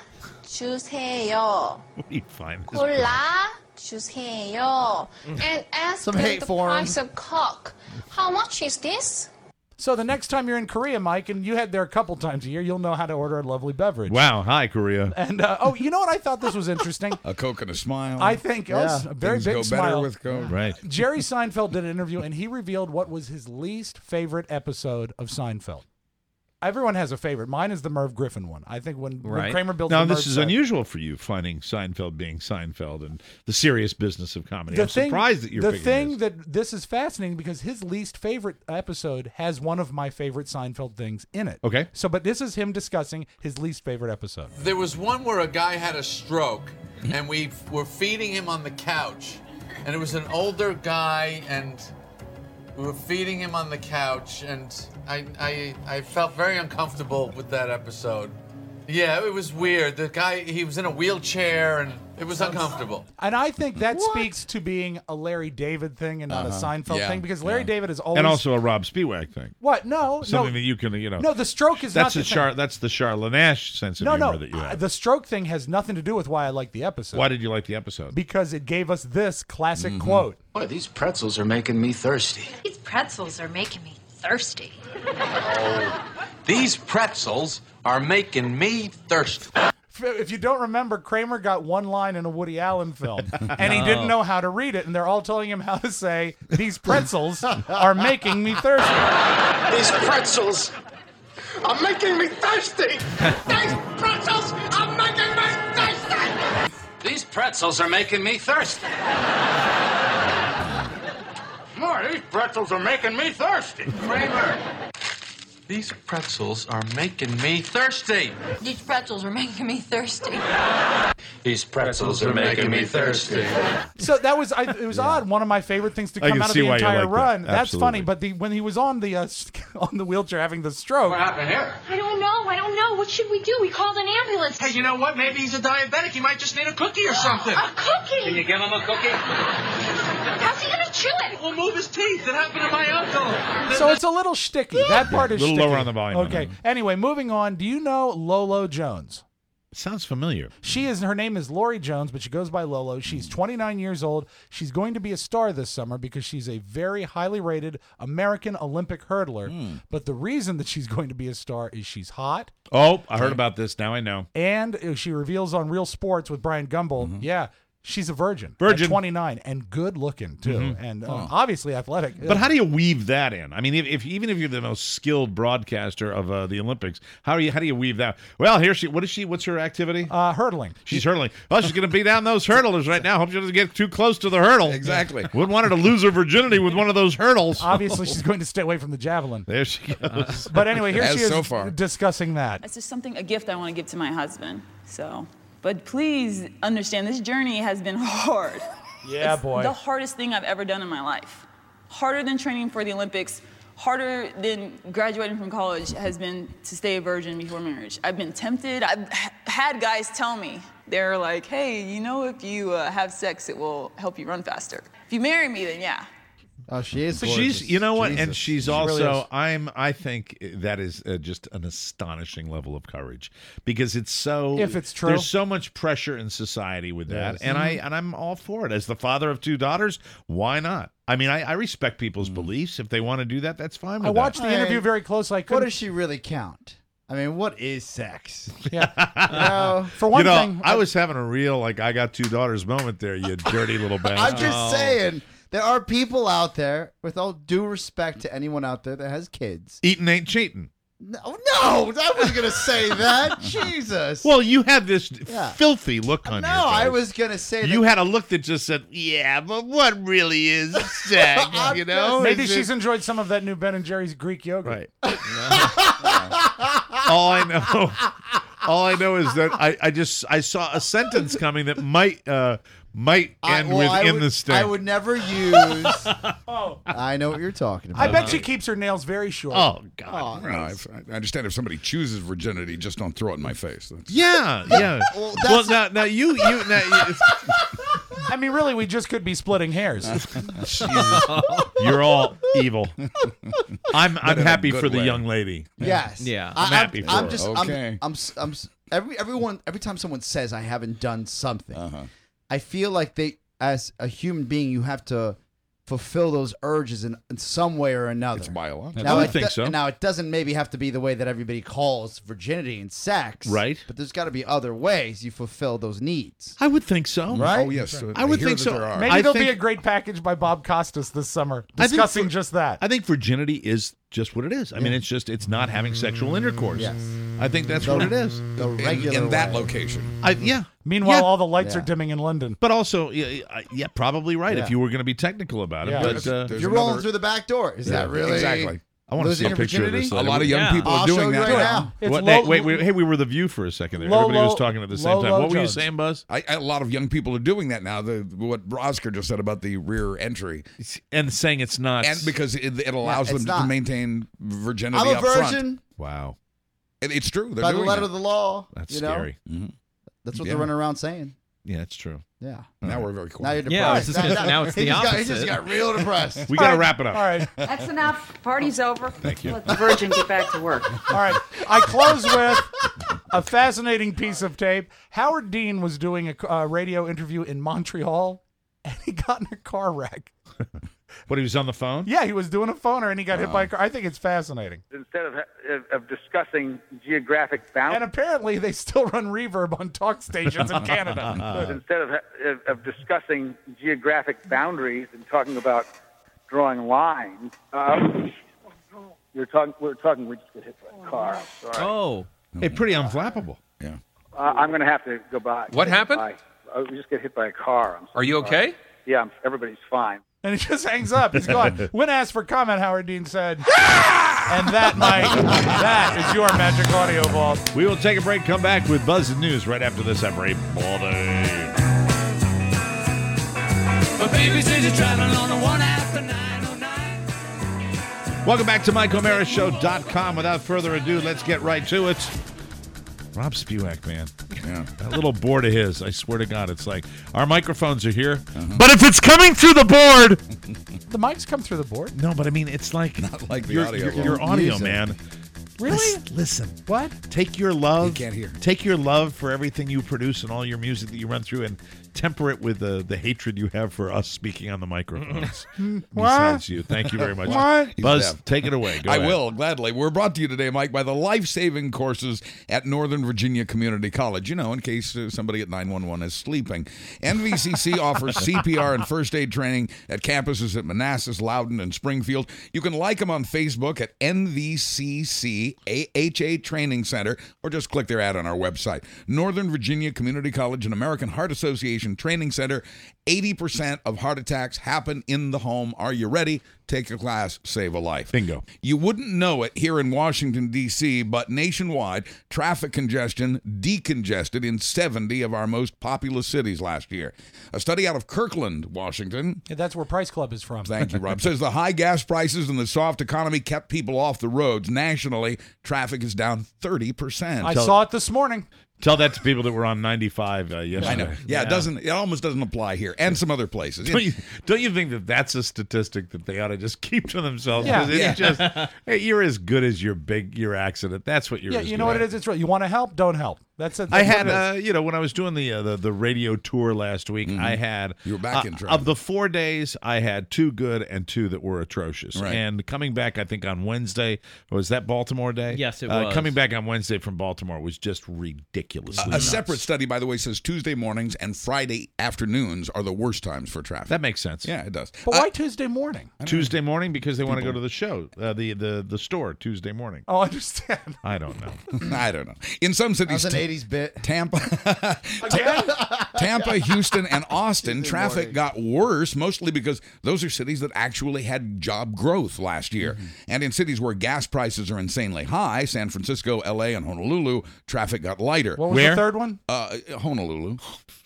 [SPEAKER 16] 주세요.
[SPEAKER 3] Where do you find this?
[SPEAKER 16] 콜라 주세요. And ask
[SPEAKER 8] Some
[SPEAKER 16] them
[SPEAKER 8] hate
[SPEAKER 16] the
[SPEAKER 8] for 'em.
[SPEAKER 16] price of Coke. How much is this?
[SPEAKER 5] So the next time you're in Korea, Mike, and you head there a couple times a year, you'll know how to order a lovely beverage.
[SPEAKER 3] Wow. Hi, Korea.
[SPEAKER 5] And you know what? I thought this was interesting.
[SPEAKER 6] A Coke and a smile.
[SPEAKER 5] I think it's a very
[SPEAKER 6] Things
[SPEAKER 5] big
[SPEAKER 6] go
[SPEAKER 5] smile.
[SPEAKER 6] better with Coke.
[SPEAKER 3] Right.
[SPEAKER 5] Jerry Seinfeld did an interview, and he revealed what was his least favorite episode of Seinfeld. Everyone has a favorite. Mine is the Merv Griffin one. I think when Kramer built
[SPEAKER 3] now
[SPEAKER 5] the
[SPEAKER 3] this
[SPEAKER 5] Merv
[SPEAKER 3] is
[SPEAKER 5] set-
[SPEAKER 3] unusual for you, finding Seinfeld being Seinfeld and the serious business of comedy. I'm
[SPEAKER 5] thing-
[SPEAKER 3] surprised that you're
[SPEAKER 5] the
[SPEAKER 3] picking
[SPEAKER 5] thing
[SPEAKER 3] this.
[SPEAKER 5] that this is fascinating because his least favorite episode has one of my favorite Seinfeld things in it.
[SPEAKER 3] Okay.
[SPEAKER 5] So, but this is him discussing his least favorite episode.
[SPEAKER 17] There was one where a guy had a stroke, and we were feeding him on the couch, and it was an older guy, and we were feeding him on the couch, and I felt very uncomfortable with that episode. Yeah, it was weird. The guy, he was in a wheelchair, and it was uncomfortable.
[SPEAKER 5] And I think that speaks to being a Larry David thing and not a Seinfeld
[SPEAKER 3] Yeah,
[SPEAKER 5] thing because Larry David is always
[SPEAKER 3] and also a Rob Spiewak thing.
[SPEAKER 5] What? No,
[SPEAKER 3] Something
[SPEAKER 5] no.
[SPEAKER 3] that you can,
[SPEAKER 5] No, the stroke is not
[SPEAKER 3] that's
[SPEAKER 5] the thing.
[SPEAKER 3] That's the Charlotte Nash sense of humor that you have.
[SPEAKER 5] The stroke thing has nothing to do with why I like the episode.
[SPEAKER 3] Why did you like the episode?
[SPEAKER 5] Because it gave us this classic quote.
[SPEAKER 18] Boy, these pretzels are making me thirsty.
[SPEAKER 19] These pretzels are making me thirsty.
[SPEAKER 18] These pretzels are making me thirsty.
[SPEAKER 5] If you don't remember, Kramer got one line in a Woody Allen film, and he didn't know how to read it, and they're all telling him how to say, "These pretzels are making me thirsty."
[SPEAKER 18] These pretzels are making me thirsty.
[SPEAKER 19] These pretzels are making me thirsty.
[SPEAKER 18] These pretzels are making me thirsty. More, these pretzels are making me thirsty. Kramer. These pretzels are making me thirsty.
[SPEAKER 19] These pretzels are making me thirsty.
[SPEAKER 18] These pretzels are making me thirsty.
[SPEAKER 5] So that was it was odd. One of my favorite things to
[SPEAKER 3] I
[SPEAKER 5] come
[SPEAKER 3] can
[SPEAKER 5] out of
[SPEAKER 3] see
[SPEAKER 5] the
[SPEAKER 3] why you
[SPEAKER 5] entire
[SPEAKER 3] like that.
[SPEAKER 5] run. That's
[SPEAKER 3] Absolutely.
[SPEAKER 5] funny. But when he was on the on the wheelchair having the stroke,
[SPEAKER 18] What happened here?
[SPEAKER 19] I don't know. What should we do? We called an ambulance.
[SPEAKER 18] Hey, you know what? Maybe he's a diabetic. He might just need a cookie or something.
[SPEAKER 19] A cookie?
[SPEAKER 18] Can you give him a cookie?
[SPEAKER 19] How's he gonna chew it?
[SPEAKER 18] We'll move his teeth. It happened to my uncle.
[SPEAKER 5] so it's a little shticky. That part is
[SPEAKER 3] A little
[SPEAKER 5] shticky.
[SPEAKER 3] lower on the volume on
[SPEAKER 5] Okay. Anyway, moving on. Do you know Lolo Jones?
[SPEAKER 3] Sounds familiar.
[SPEAKER 5] Her name is Lori Jones, but she goes by Lolo. She's 29 years old. She's going to be a star this summer because she's a very highly rated American Olympic hurdler. But the reason that she's going to be a star is she's hot.
[SPEAKER 3] Oh, I heard about this. Now I know.
[SPEAKER 5] And she reveals on Real Sports with Brian Gumbel, yeah, she's a virgin.
[SPEAKER 3] Virgin.
[SPEAKER 5] At 29 and good looking too. And obviously athletic.
[SPEAKER 3] But how do you weave that in? I mean, even if you're the most skilled broadcaster of the Olympics, how do you weave that? Well, here she. What is she? What's her activity?
[SPEAKER 5] Hurdling.
[SPEAKER 3] She's hurdling. Well, she's going to be down those hurdlers right now. Hope she doesn't get too close to the hurdle.
[SPEAKER 6] Exactly.
[SPEAKER 3] Wouldn't want her to lose her virginity with one of those hurdles.
[SPEAKER 5] Obviously, she's going to stay away from the javelin.
[SPEAKER 3] There she goes.
[SPEAKER 5] But anyway, here she is
[SPEAKER 6] so far.
[SPEAKER 5] discussing that.
[SPEAKER 20] It's just something, a gift I want to give to my husband. So, but please understand, this journey has been hard.
[SPEAKER 5] Yeah,
[SPEAKER 20] It's
[SPEAKER 5] boy.
[SPEAKER 20] the hardest thing I've ever done in my life. Harder than training for the Olympics, harder than graduating from college has been to stay a virgin before marriage. I've been tempted. I've had guys tell me, they're like, hey, you know, if you have sex, it will help you run faster. If you marry me, then yeah.
[SPEAKER 8] Oh, she is gorgeous.
[SPEAKER 3] She's, you know what, and
[SPEAKER 8] Jesus.
[SPEAKER 3] she's
[SPEAKER 8] She
[SPEAKER 3] also.
[SPEAKER 8] really is.
[SPEAKER 3] I think that is just an astonishing level of courage because it's so.
[SPEAKER 5] If it's true.
[SPEAKER 3] there's so much pressure in society with that,
[SPEAKER 8] Yes.
[SPEAKER 3] and I'm all for it. As the father of 2 daughters, why not? I mean, I respect people's beliefs. If they want to do that, that's fine. With
[SPEAKER 5] I watched
[SPEAKER 3] that.
[SPEAKER 5] the interview very closely. I
[SPEAKER 8] What
[SPEAKER 5] couldn't.
[SPEAKER 8] does she really count? I mean, what is sex?
[SPEAKER 5] Yeah.
[SPEAKER 8] You know?
[SPEAKER 5] For one
[SPEAKER 3] you know,
[SPEAKER 5] thing,
[SPEAKER 3] I was having a real I got 2 daughters moment there. You dirty little bastard.
[SPEAKER 8] I'm just saying, there are people out there, with all due respect to anyone out there that has kids.
[SPEAKER 3] Eating ain't cheating.
[SPEAKER 8] No, I wasn't going to say that. Jesus.
[SPEAKER 3] Well, you had this
[SPEAKER 8] Yeah.
[SPEAKER 3] filthy look on
[SPEAKER 8] no,
[SPEAKER 3] your face.
[SPEAKER 8] I was going to say that.
[SPEAKER 3] You had a look that just said, "Yeah, but what really is sex?" You know,
[SPEAKER 5] maybe
[SPEAKER 3] Is
[SPEAKER 5] she's
[SPEAKER 3] it-
[SPEAKER 5] enjoyed some of that new Ben and Jerry's Greek yogurt.
[SPEAKER 3] right. All I know is that I saw a sentence coming that
[SPEAKER 7] might end with in the stem.
[SPEAKER 8] I would never use. I know what you're talking about.
[SPEAKER 5] I bet she keeps her nails very short.
[SPEAKER 7] Oh, God.
[SPEAKER 6] No, I understand if somebody chooses virginity, just don't throw it in my face.
[SPEAKER 7] Yeah. Well, now you
[SPEAKER 5] I mean, really, we just could be splitting hairs.
[SPEAKER 7] You're all evil. I'm
[SPEAKER 6] But in a
[SPEAKER 7] happy
[SPEAKER 6] good
[SPEAKER 7] for the
[SPEAKER 6] way.
[SPEAKER 7] young lady.
[SPEAKER 8] Yes.
[SPEAKER 13] Yeah.
[SPEAKER 7] I'm happy for her.
[SPEAKER 6] Okay.
[SPEAKER 8] Every time someone says I haven't done something, I feel like as a human being, you have to fulfill those urges in some way or another.
[SPEAKER 6] It's biological.
[SPEAKER 8] Now,
[SPEAKER 7] I would think so.
[SPEAKER 8] Now, it doesn't maybe have to be the way that everybody calls virginity and sex.
[SPEAKER 7] Right.
[SPEAKER 8] But there's got to be other ways you fulfill those needs.
[SPEAKER 7] I would think so.
[SPEAKER 8] Right?
[SPEAKER 6] Oh, yes.
[SPEAKER 7] I would
[SPEAKER 6] hear
[SPEAKER 7] think
[SPEAKER 6] that
[SPEAKER 7] so.
[SPEAKER 6] there are.
[SPEAKER 5] Maybe there'll be a great package by Bob Costas this summer discussing just that.
[SPEAKER 7] I think virginity is just what it is. I mean, it's not having sexual intercourse.
[SPEAKER 8] Yes.
[SPEAKER 7] I think that's what it is.
[SPEAKER 8] The regular
[SPEAKER 6] in that
[SPEAKER 8] way.
[SPEAKER 6] location.
[SPEAKER 5] Meanwhile,
[SPEAKER 7] Yeah.
[SPEAKER 5] all the lights
[SPEAKER 8] Yeah.
[SPEAKER 5] are dimming in London.
[SPEAKER 7] But also, yeah, probably right.
[SPEAKER 8] Yeah.
[SPEAKER 7] If you were going to be technical about it,
[SPEAKER 5] Yeah.
[SPEAKER 7] but
[SPEAKER 6] There's
[SPEAKER 8] You're rolling through the back door. Is that really
[SPEAKER 6] Exactly.
[SPEAKER 7] I want to
[SPEAKER 8] losing
[SPEAKER 7] see a
[SPEAKER 8] your
[SPEAKER 7] picture of
[SPEAKER 8] virginity?
[SPEAKER 7] this.
[SPEAKER 6] A lot of young people are
[SPEAKER 8] I'll
[SPEAKER 6] doing
[SPEAKER 8] show you
[SPEAKER 6] that
[SPEAKER 8] right
[SPEAKER 6] now.
[SPEAKER 8] now.
[SPEAKER 5] It's
[SPEAKER 7] What,
[SPEAKER 5] low-
[SPEAKER 7] wait, hey, we were the View for a second there.
[SPEAKER 5] Low,
[SPEAKER 7] Everybody was
[SPEAKER 5] low-
[SPEAKER 7] talking at the same
[SPEAKER 5] low,
[SPEAKER 7] time.
[SPEAKER 5] low
[SPEAKER 7] What were you
[SPEAKER 5] Jones.
[SPEAKER 7] saying, Buzz?
[SPEAKER 6] A lot of young people are doing that now. What Oscar just said about the rear entry,
[SPEAKER 7] And saying it's not.
[SPEAKER 6] and because it allows
[SPEAKER 8] it's
[SPEAKER 6] them to
[SPEAKER 8] not.
[SPEAKER 6] maintain virginity
[SPEAKER 8] I'm a
[SPEAKER 6] up front.
[SPEAKER 8] virgin
[SPEAKER 7] Wow.
[SPEAKER 6] It's true. They're
[SPEAKER 8] by the
[SPEAKER 6] doing
[SPEAKER 8] letter
[SPEAKER 6] that.
[SPEAKER 8] of the law.
[SPEAKER 7] That's
[SPEAKER 8] you know?
[SPEAKER 7] scary.
[SPEAKER 8] That's what
[SPEAKER 6] Yeah.
[SPEAKER 8] they're running around saying.
[SPEAKER 7] Yeah, it's true.
[SPEAKER 8] Yeah.
[SPEAKER 6] Now we're very
[SPEAKER 8] Now
[SPEAKER 6] quiet.
[SPEAKER 8] you're
[SPEAKER 13] Yeah, I was
[SPEAKER 8] depressed.
[SPEAKER 13] just gonna- now it's the
[SPEAKER 8] he
[SPEAKER 13] opposite.
[SPEAKER 8] just got real depressed.
[SPEAKER 7] We got to wrap it up.
[SPEAKER 5] All right.
[SPEAKER 21] That's enough. Party's over.
[SPEAKER 7] Thank you.
[SPEAKER 21] Let the virgin get back to work.
[SPEAKER 5] All right. I close with a fascinating piece of tape. Howard Dean was doing a radio interview in Montreal, and he got in a car wreck.
[SPEAKER 7] But he was on the phone?
[SPEAKER 5] Yeah, he was doing a phoner, and he got hit by a car. I think it's fascinating.
[SPEAKER 10] Instead of discussing geographic boundaries.
[SPEAKER 5] And apparently, they still run reverb on talk stations in Canada.
[SPEAKER 10] Instead of discussing geographic boundaries and talking about drawing lines, we're talking. We just get hit by a car. I'm sorry.
[SPEAKER 13] Oh.
[SPEAKER 7] Hey, pretty unflappable.
[SPEAKER 6] Yeah.
[SPEAKER 10] I'm going to have to go by.
[SPEAKER 18] What happened?
[SPEAKER 10] We just get hit by a car.
[SPEAKER 18] Are you okay?
[SPEAKER 10] Yeah, everybody's fine.
[SPEAKER 5] And he just hangs up. He's gone. When asked for comment, Howard Dean said, and that, Mike, that is your Magic Audio Vault.
[SPEAKER 7] We will take a break, come back with Buzz and News right after this every morning.
[SPEAKER 19] But baby says you're traveling on a 1 after 909.
[SPEAKER 7] Welcome back to MikeO'MaraShow.com. Without further ado, let's get right to it. Rob Spewak, man.
[SPEAKER 6] Yeah.
[SPEAKER 7] That little board of his, I swear to God, it's like, our microphones are here, but if it's coming through the board...
[SPEAKER 5] The mics come through the board?
[SPEAKER 7] No, but I mean, it's like...
[SPEAKER 6] Not like the
[SPEAKER 7] your,
[SPEAKER 6] audio.
[SPEAKER 7] your audio,
[SPEAKER 8] Music.
[SPEAKER 7] man.
[SPEAKER 5] Really?
[SPEAKER 7] Listen.
[SPEAKER 5] What?
[SPEAKER 7] Take your love.
[SPEAKER 6] You can't hear.
[SPEAKER 7] Take your love for everything you produce and all your music that you run through, and temper it with the hatred you have for us speaking on the microphones. Besides you, thank you very much.
[SPEAKER 5] What?
[SPEAKER 7] Buzz,
[SPEAKER 6] He's
[SPEAKER 7] take it away. Go
[SPEAKER 6] I
[SPEAKER 7] ahead.
[SPEAKER 6] will, gladly. We're brought to you today, Mike, by the life-saving courses at Northern Virginia Community College. You know, in case somebody at 911 is sleeping. NVCC offers CPR and first aid training at campuses at Manassas, Loudoun, and Springfield. You can like them on Facebook at NVCC AHA Training Center, or just click their ad on our website. Northern Virginia Community College and American Heart Association Training Center. 80% of heart attacks happen in the home. Are you ready? Take a class, save a life.
[SPEAKER 7] Bingo.
[SPEAKER 6] You wouldn't know it here in Washington, D.C., but nationwide, traffic congestion decongested in 70 of our most populous cities last year. A study out of Kirkland, Washington,
[SPEAKER 5] Yeah, that's where Price Club is from.
[SPEAKER 6] thank you, Rob, says the high gas prices and the soft economy kept people off the roads. Nationally, traffic is down 30%.
[SPEAKER 5] I saw it this morning.
[SPEAKER 7] Tell that to people that were on 95 yesterday.
[SPEAKER 6] I know. Yeah, it almost doesn't apply here, and some other places.
[SPEAKER 7] Don't you think that that's a statistic that they ought to just keep to themselves?
[SPEAKER 5] Yeah.
[SPEAKER 7] 'Cause it's just, hey, you're as good as your accident. That's what you're.
[SPEAKER 5] Yeah,
[SPEAKER 7] as
[SPEAKER 5] you
[SPEAKER 7] good
[SPEAKER 5] know what
[SPEAKER 7] at.
[SPEAKER 5] it is? It's right. You want to help? Don't help. That's it.
[SPEAKER 7] I
[SPEAKER 5] That's
[SPEAKER 7] had,
[SPEAKER 5] what it is.
[SPEAKER 7] when I was doing the radio tour last week, I had
[SPEAKER 6] You were back in traffic.
[SPEAKER 7] of the 4 days, I had 2 good and 2 that were atrocious.
[SPEAKER 6] Right.
[SPEAKER 7] And coming back, I think on Wednesday, was that Baltimore Day?
[SPEAKER 13] Yes, it was.
[SPEAKER 7] Coming back on Wednesday from Baltimore was just ridiculously
[SPEAKER 6] A
[SPEAKER 7] nuts.
[SPEAKER 6] separate study, by the way, says Tuesday mornings and Friday afternoons are the worst times for traffic.
[SPEAKER 7] That makes sense.
[SPEAKER 6] Yeah, it does.
[SPEAKER 5] But why Tuesday morning?
[SPEAKER 7] Tuesday morning because they want to go to the show, the store Tuesday morning.
[SPEAKER 5] Oh, I understand.
[SPEAKER 7] I don't know.
[SPEAKER 6] I don't know. In some cities,
[SPEAKER 8] That's an 80s bit.
[SPEAKER 6] Tampa, Houston, and Austin, traffic got worse, mostly because those are cities that actually had job growth last year. And in cities where gas prices are insanely high, San Francisco, LA, and Honolulu, traffic got lighter.
[SPEAKER 5] What was the third one?
[SPEAKER 6] Honolulu.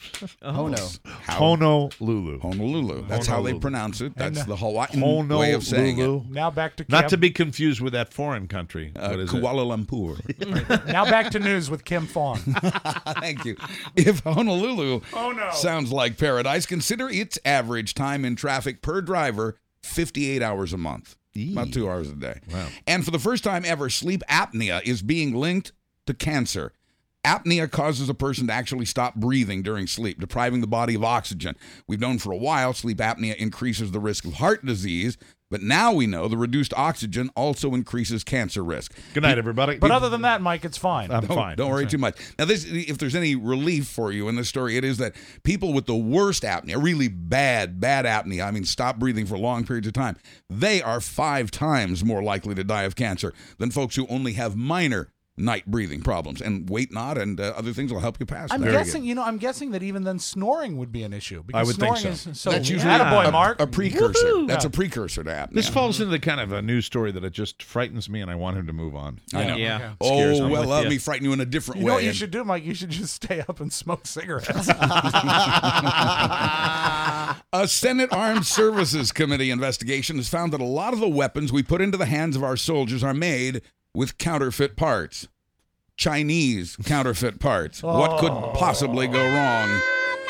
[SPEAKER 7] Honolulu.
[SPEAKER 6] That's how they pronounce it. That's the Hawaiian way of saying it.
[SPEAKER 5] Now back to
[SPEAKER 7] Not to be confused with that foreign country. What is
[SPEAKER 6] Kuala Lumpur.
[SPEAKER 5] Now back to news with Kim Fawn.
[SPEAKER 6] Thank you. If Honolulu sounds like paradise, consider its average time in traffic per driver 58 hours a month. About 2 hours a day.
[SPEAKER 7] Wow.
[SPEAKER 6] And for the first time ever, sleep apnea is being linked to cancer. Apnea causes a person to actually stop breathing during sleep, depriving the body of oxygen. We've known for a while sleep apnea increases the risk of heart disease, but now we know the reduced oxygen also increases cancer risk.
[SPEAKER 7] Good night, everybody.
[SPEAKER 5] But other than that, Mike, it's fine.
[SPEAKER 7] I'm fine.
[SPEAKER 6] Don't worry too much. Now, if there's any relief for you in this story, it is that people with the worst apnea, really bad apnea, I mean stop breathing for long periods of time, they are 5 times more likely to die of cancer than folks who only have minor night breathing problems. And weight not and other things will help you pass
[SPEAKER 5] I'm
[SPEAKER 6] that.
[SPEAKER 5] guessing that even then snoring would be an issue. Because
[SPEAKER 7] I would think
[SPEAKER 5] snoring
[SPEAKER 7] so.
[SPEAKER 5] Is so
[SPEAKER 6] That's usually
[SPEAKER 5] attaboy, Mark.
[SPEAKER 6] a precursor.
[SPEAKER 5] Woo-hoo.
[SPEAKER 6] That's
[SPEAKER 5] Yeah.
[SPEAKER 6] a precursor to apnea.
[SPEAKER 7] This falls into the kind of a news story that it just frightens me, and I want him to move on.
[SPEAKER 6] I know.
[SPEAKER 13] Yeah.
[SPEAKER 6] Oh, well, let me frighten you in a different
[SPEAKER 5] You
[SPEAKER 6] way.
[SPEAKER 5] know what you should do, Mike? You should just stay up and smoke cigarettes.
[SPEAKER 6] A Senate Armed Services Committee investigation has found that a lot of the weapons we put into the hands of our soldiers are made with counterfeit parts. Chinese counterfeit parts. What could possibly go wrong?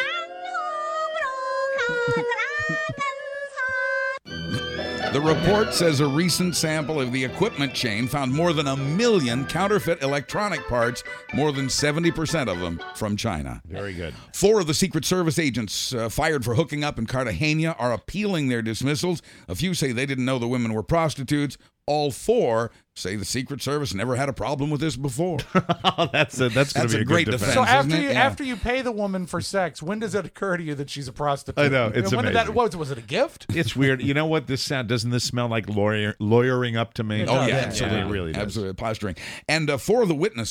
[SPEAKER 6] The report says a recent sample of the equipment chain found more than 1 million counterfeit electronic parts, more than 70% of them from China.
[SPEAKER 7] Very good.
[SPEAKER 6] 4 of the Secret Service agents fired for hooking up in Cartagena are appealing their dismissals. A few say they didn't know the women were prostitutes. All 4 say the Secret Service never had a problem with this before.
[SPEAKER 7] That's going to be
[SPEAKER 6] a great
[SPEAKER 7] good
[SPEAKER 6] defense.
[SPEAKER 5] So
[SPEAKER 6] isn't it? Yeah.
[SPEAKER 5] after you pay the woman for sex, when does it occur to you that she's a prostitute?
[SPEAKER 7] I know, it's
[SPEAKER 5] when
[SPEAKER 7] amazing.
[SPEAKER 5] Was it a gift?
[SPEAKER 7] It's weird. You know what? Doesn't this smell like lawyering up to me?
[SPEAKER 6] Oh, yeah,
[SPEAKER 7] absolutely. It really does.
[SPEAKER 6] Absolutely, posturing. And 4 of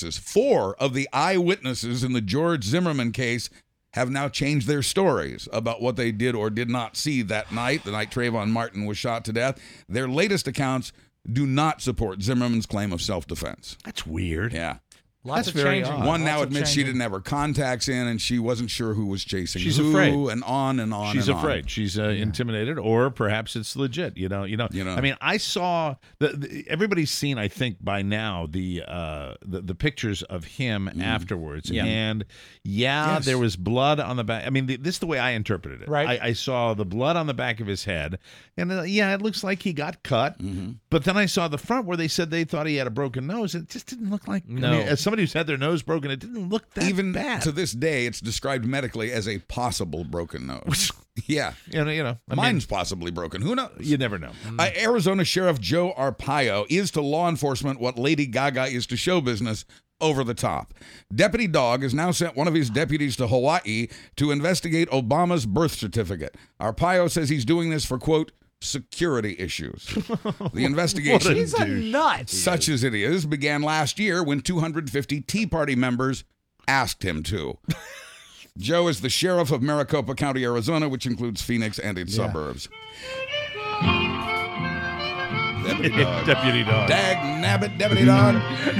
[SPEAKER 6] the eyewitnesses in the George Zimmerman case have now changed their stories about what they did or did not see that night, the night Trayvon Martin was shot to death. Their latest accounts do not support Zimmerman's claim of self-defense.
[SPEAKER 7] That's weird.
[SPEAKER 6] Yeah.
[SPEAKER 5] Lots of
[SPEAKER 7] very
[SPEAKER 5] changing.
[SPEAKER 7] odd.
[SPEAKER 6] One now
[SPEAKER 5] Lots of
[SPEAKER 6] admits she
[SPEAKER 5] changing.
[SPEAKER 6] didn't have her contacts in and she wasn't sure who was chasing
[SPEAKER 7] She's
[SPEAKER 6] who,
[SPEAKER 7] afraid.
[SPEAKER 6] and on and on
[SPEAKER 7] She's
[SPEAKER 6] and on.
[SPEAKER 7] afraid. She's intimidated, or perhaps it's legit. You know. I mean, I saw everybody's seen. I think by now the pictures of him afterwards, and
[SPEAKER 6] Yes.
[SPEAKER 7] there was blood on the back. I mean, this is the way I interpreted it.
[SPEAKER 5] Right.
[SPEAKER 7] I saw the blood on the back of his head, and it looks like he got cut.
[SPEAKER 6] Mm-hmm.
[SPEAKER 7] But then I saw the front where they said they thought he had a broken nose. And it just didn't look like.
[SPEAKER 13] No.
[SPEAKER 7] I mean, as somebody who's had their nose broken, it didn't look that
[SPEAKER 6] Even
[SPEAKER 7] bad.
[SPEAKER 6] to this day, it's described medically as a possible broken nose. Yeah.
[SPEAKER 7] I mean,
[SPEAKER 6] Mine's possibly broken. Who knows?
[SPEAKER 7] you never know.
[SPEAKER 6] Arizona Sheriff Joe Arpaio is to law enforcement what Lady Gaga is to show business: over the top. Deputy Dog has now sent one of his deputies to Hawaii to investigate Obama's birth certificate. Arpaio says he's doing this for, quote, security issues. The investigation,
[SPEAKER 5] He's a nut.
[SPEAKER 6] such as it is, began last year when 250 Tea Party members asked him to. Joe is the sheriff of Maricopa County, Arizona, which includes Phoenix and its suburbs. Deputy Dog.
[SPEAKER 7] Deputy Dog.
[SPEAKER 6] Dag nabbit, Deputy Dog.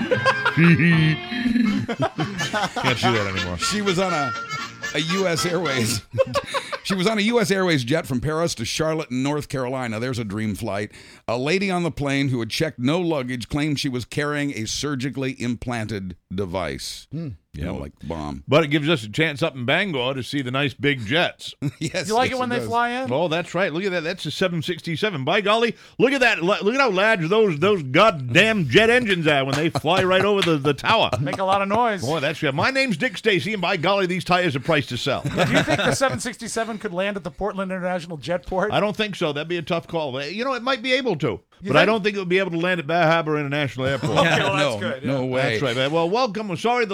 [SPEAKER 7] Can't do that anymore.
[SPEAKER 6] She was on a U.S. Airways. She was on a U.S. Airways jet from Paris to Charlotte, North Carolina. There's a dream flight. A lady on the plane who had checked no luggage claimed she was carrying a surgically implanted device. You know, like bomb.
[SPEAKER 7] But it gives us a chance up in Bangor to see the nice big jets.
[SPEAKER 6] Yes.
[SPEAKER 5] You like
[SPEAKER 6] yes,
[SPEAKER 5] it when they
[SPEAKER 6] does.
[SPEAKER 5] fly in?
[SPEAKER 7] Oh, that's right. Look at that. That's a 767. By golly, look at that. Look at how large those goddamn jet engines are when they fly right over the tower.
[SPEAKER 5] Make a lot of noise.
[SPEAKER 7] Boy, that's good. My name's Dick Stacy, and by golly, these tires are priced to sell.
[SPEAKER 5] Do you think the 767 could land at the Portland International Jetport?
[SPEAKER 7] I don't think so. That'd be a tough call. You know, it might be able to.
[SPEAKER 5] You
[SPEAKER 7] But I
[SPEAKER 5] think?
[SPEAKER 7] don't think it would be able to land at Bar Harbor International Airport.
[SPEAKER 5] Okay, well, that's good.
[SPEAKER 6] No way.
[SPEAKER 7] That's right, man. Well, welcome. I'm sorry the ladies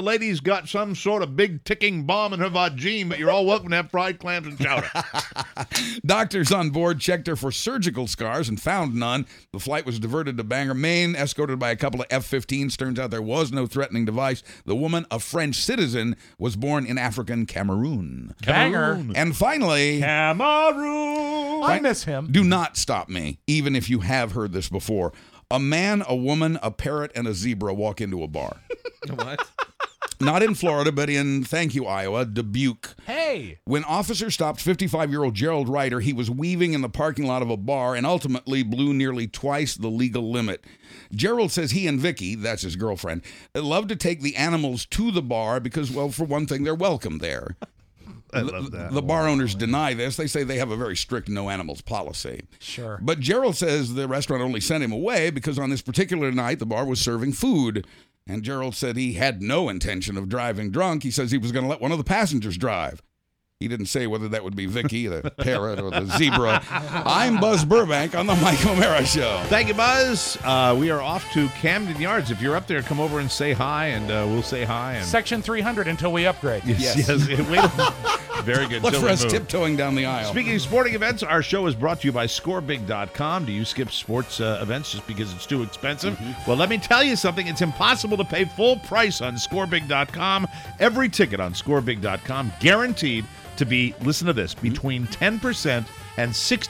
[SPEAKER 3] got some sort of big ticking bomb in her vagine, but you're all welcome to have fried clams and chowder.
[SPEAKER 6] Doctors on board checked her for surgical scars and found none. The flight was diverted to Bangor, Maine, escorted by a couple of F-15s. Turns out there was no threatening device. The woman, a French citizen, was born in African Cameroon.
[SPEAKER 5] Bangor.
[SPEAKER 6] And finally...
[SPEAKER 5] Cameroon. I miss him.
[SPEAKER 6] Do not stop me, even if you have heard this before. A man, a woman, a parrot, and a zebra walk into a bar.
[SPEAKER 13] What?
[SPEAKER 6] Not in Florida, but in, thank you, Iowa, Dubuque.
[SPEAKER 5] Hey!
[SPEAKER 6] When officers stopped 55-year-old Gerald Ryder, he was weaving in the parking lot of a bar and ultimately blew nearly twice the legal limit. Gerald says he and Vicky, that's his girlfriend, love to take the animals to the bar because, well, for one thing, they're welcome there.
[SPEAKER 7] I love that.
[SPEAKER 6] The bar owners deny this. They say they have a very strict no animals policy.
[SPEAKER 5] Sure.
[SPEAKER 6] But Gerald says the restaurant only sent him away because on this particular night, the bar was serving food. And Gerald said he had no intention of driving drunk. He says he was going to let one of the passengers drive. He didn't say whether that would be Vicky, the parrot, or the zebra. I'm Buzz Burbank on the Mike O'Mara Show.
[SPEAKER 3] Thank you, Buzz. We are off to Camden Yards. If you're up there, come over and say hi, and we'll say hi. And
[SPEAKER 5] Section 300 until we upgrade.
[SPEAKER 3] Yes. Wait very good.
[SPEAKER 6] Look
[SPEAKER 3] Till
[SPEAKER 6] for
[SPEAKER 3] we
[SPEAKER 6] us
[SPEAKER 3] move.
[SPEAKER 6] tiptoeing down the aisle.
[SPEAKER 3] Speaking of sporting events, our show is brought to you by ScoreBig.com. Do you skip sports events just because it's too expensive? Well, let me tell you something. It's impossible to pay full price on ScoreBig.com. Every ticket on ScoreBig.com guaranteed to be, listen to this, between 10% and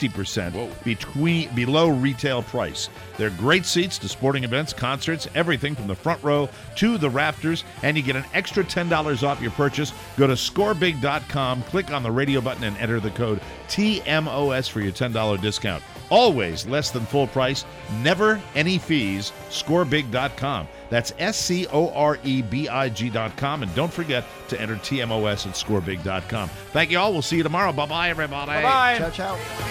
[SPEAKER 3] 60% below retail price. They're great seats to sporting events, concerts, everything from the front row to the rafters, and you get an extra $10 off your purchase. Go to scorebig.com, click on the radio button, and enter the code TMOS for your $10 discount. Always less than full price, never any fees, scorebig.com. That's SCOREBIG.com. And don't forget to enter TMOS at scorebig.com. Thank you all. We'll see you tomorrow. Bye-bye, everybody.
[SPEAKER 5] Bye-bye.
[SPEAKER 8] Ciao, ciao.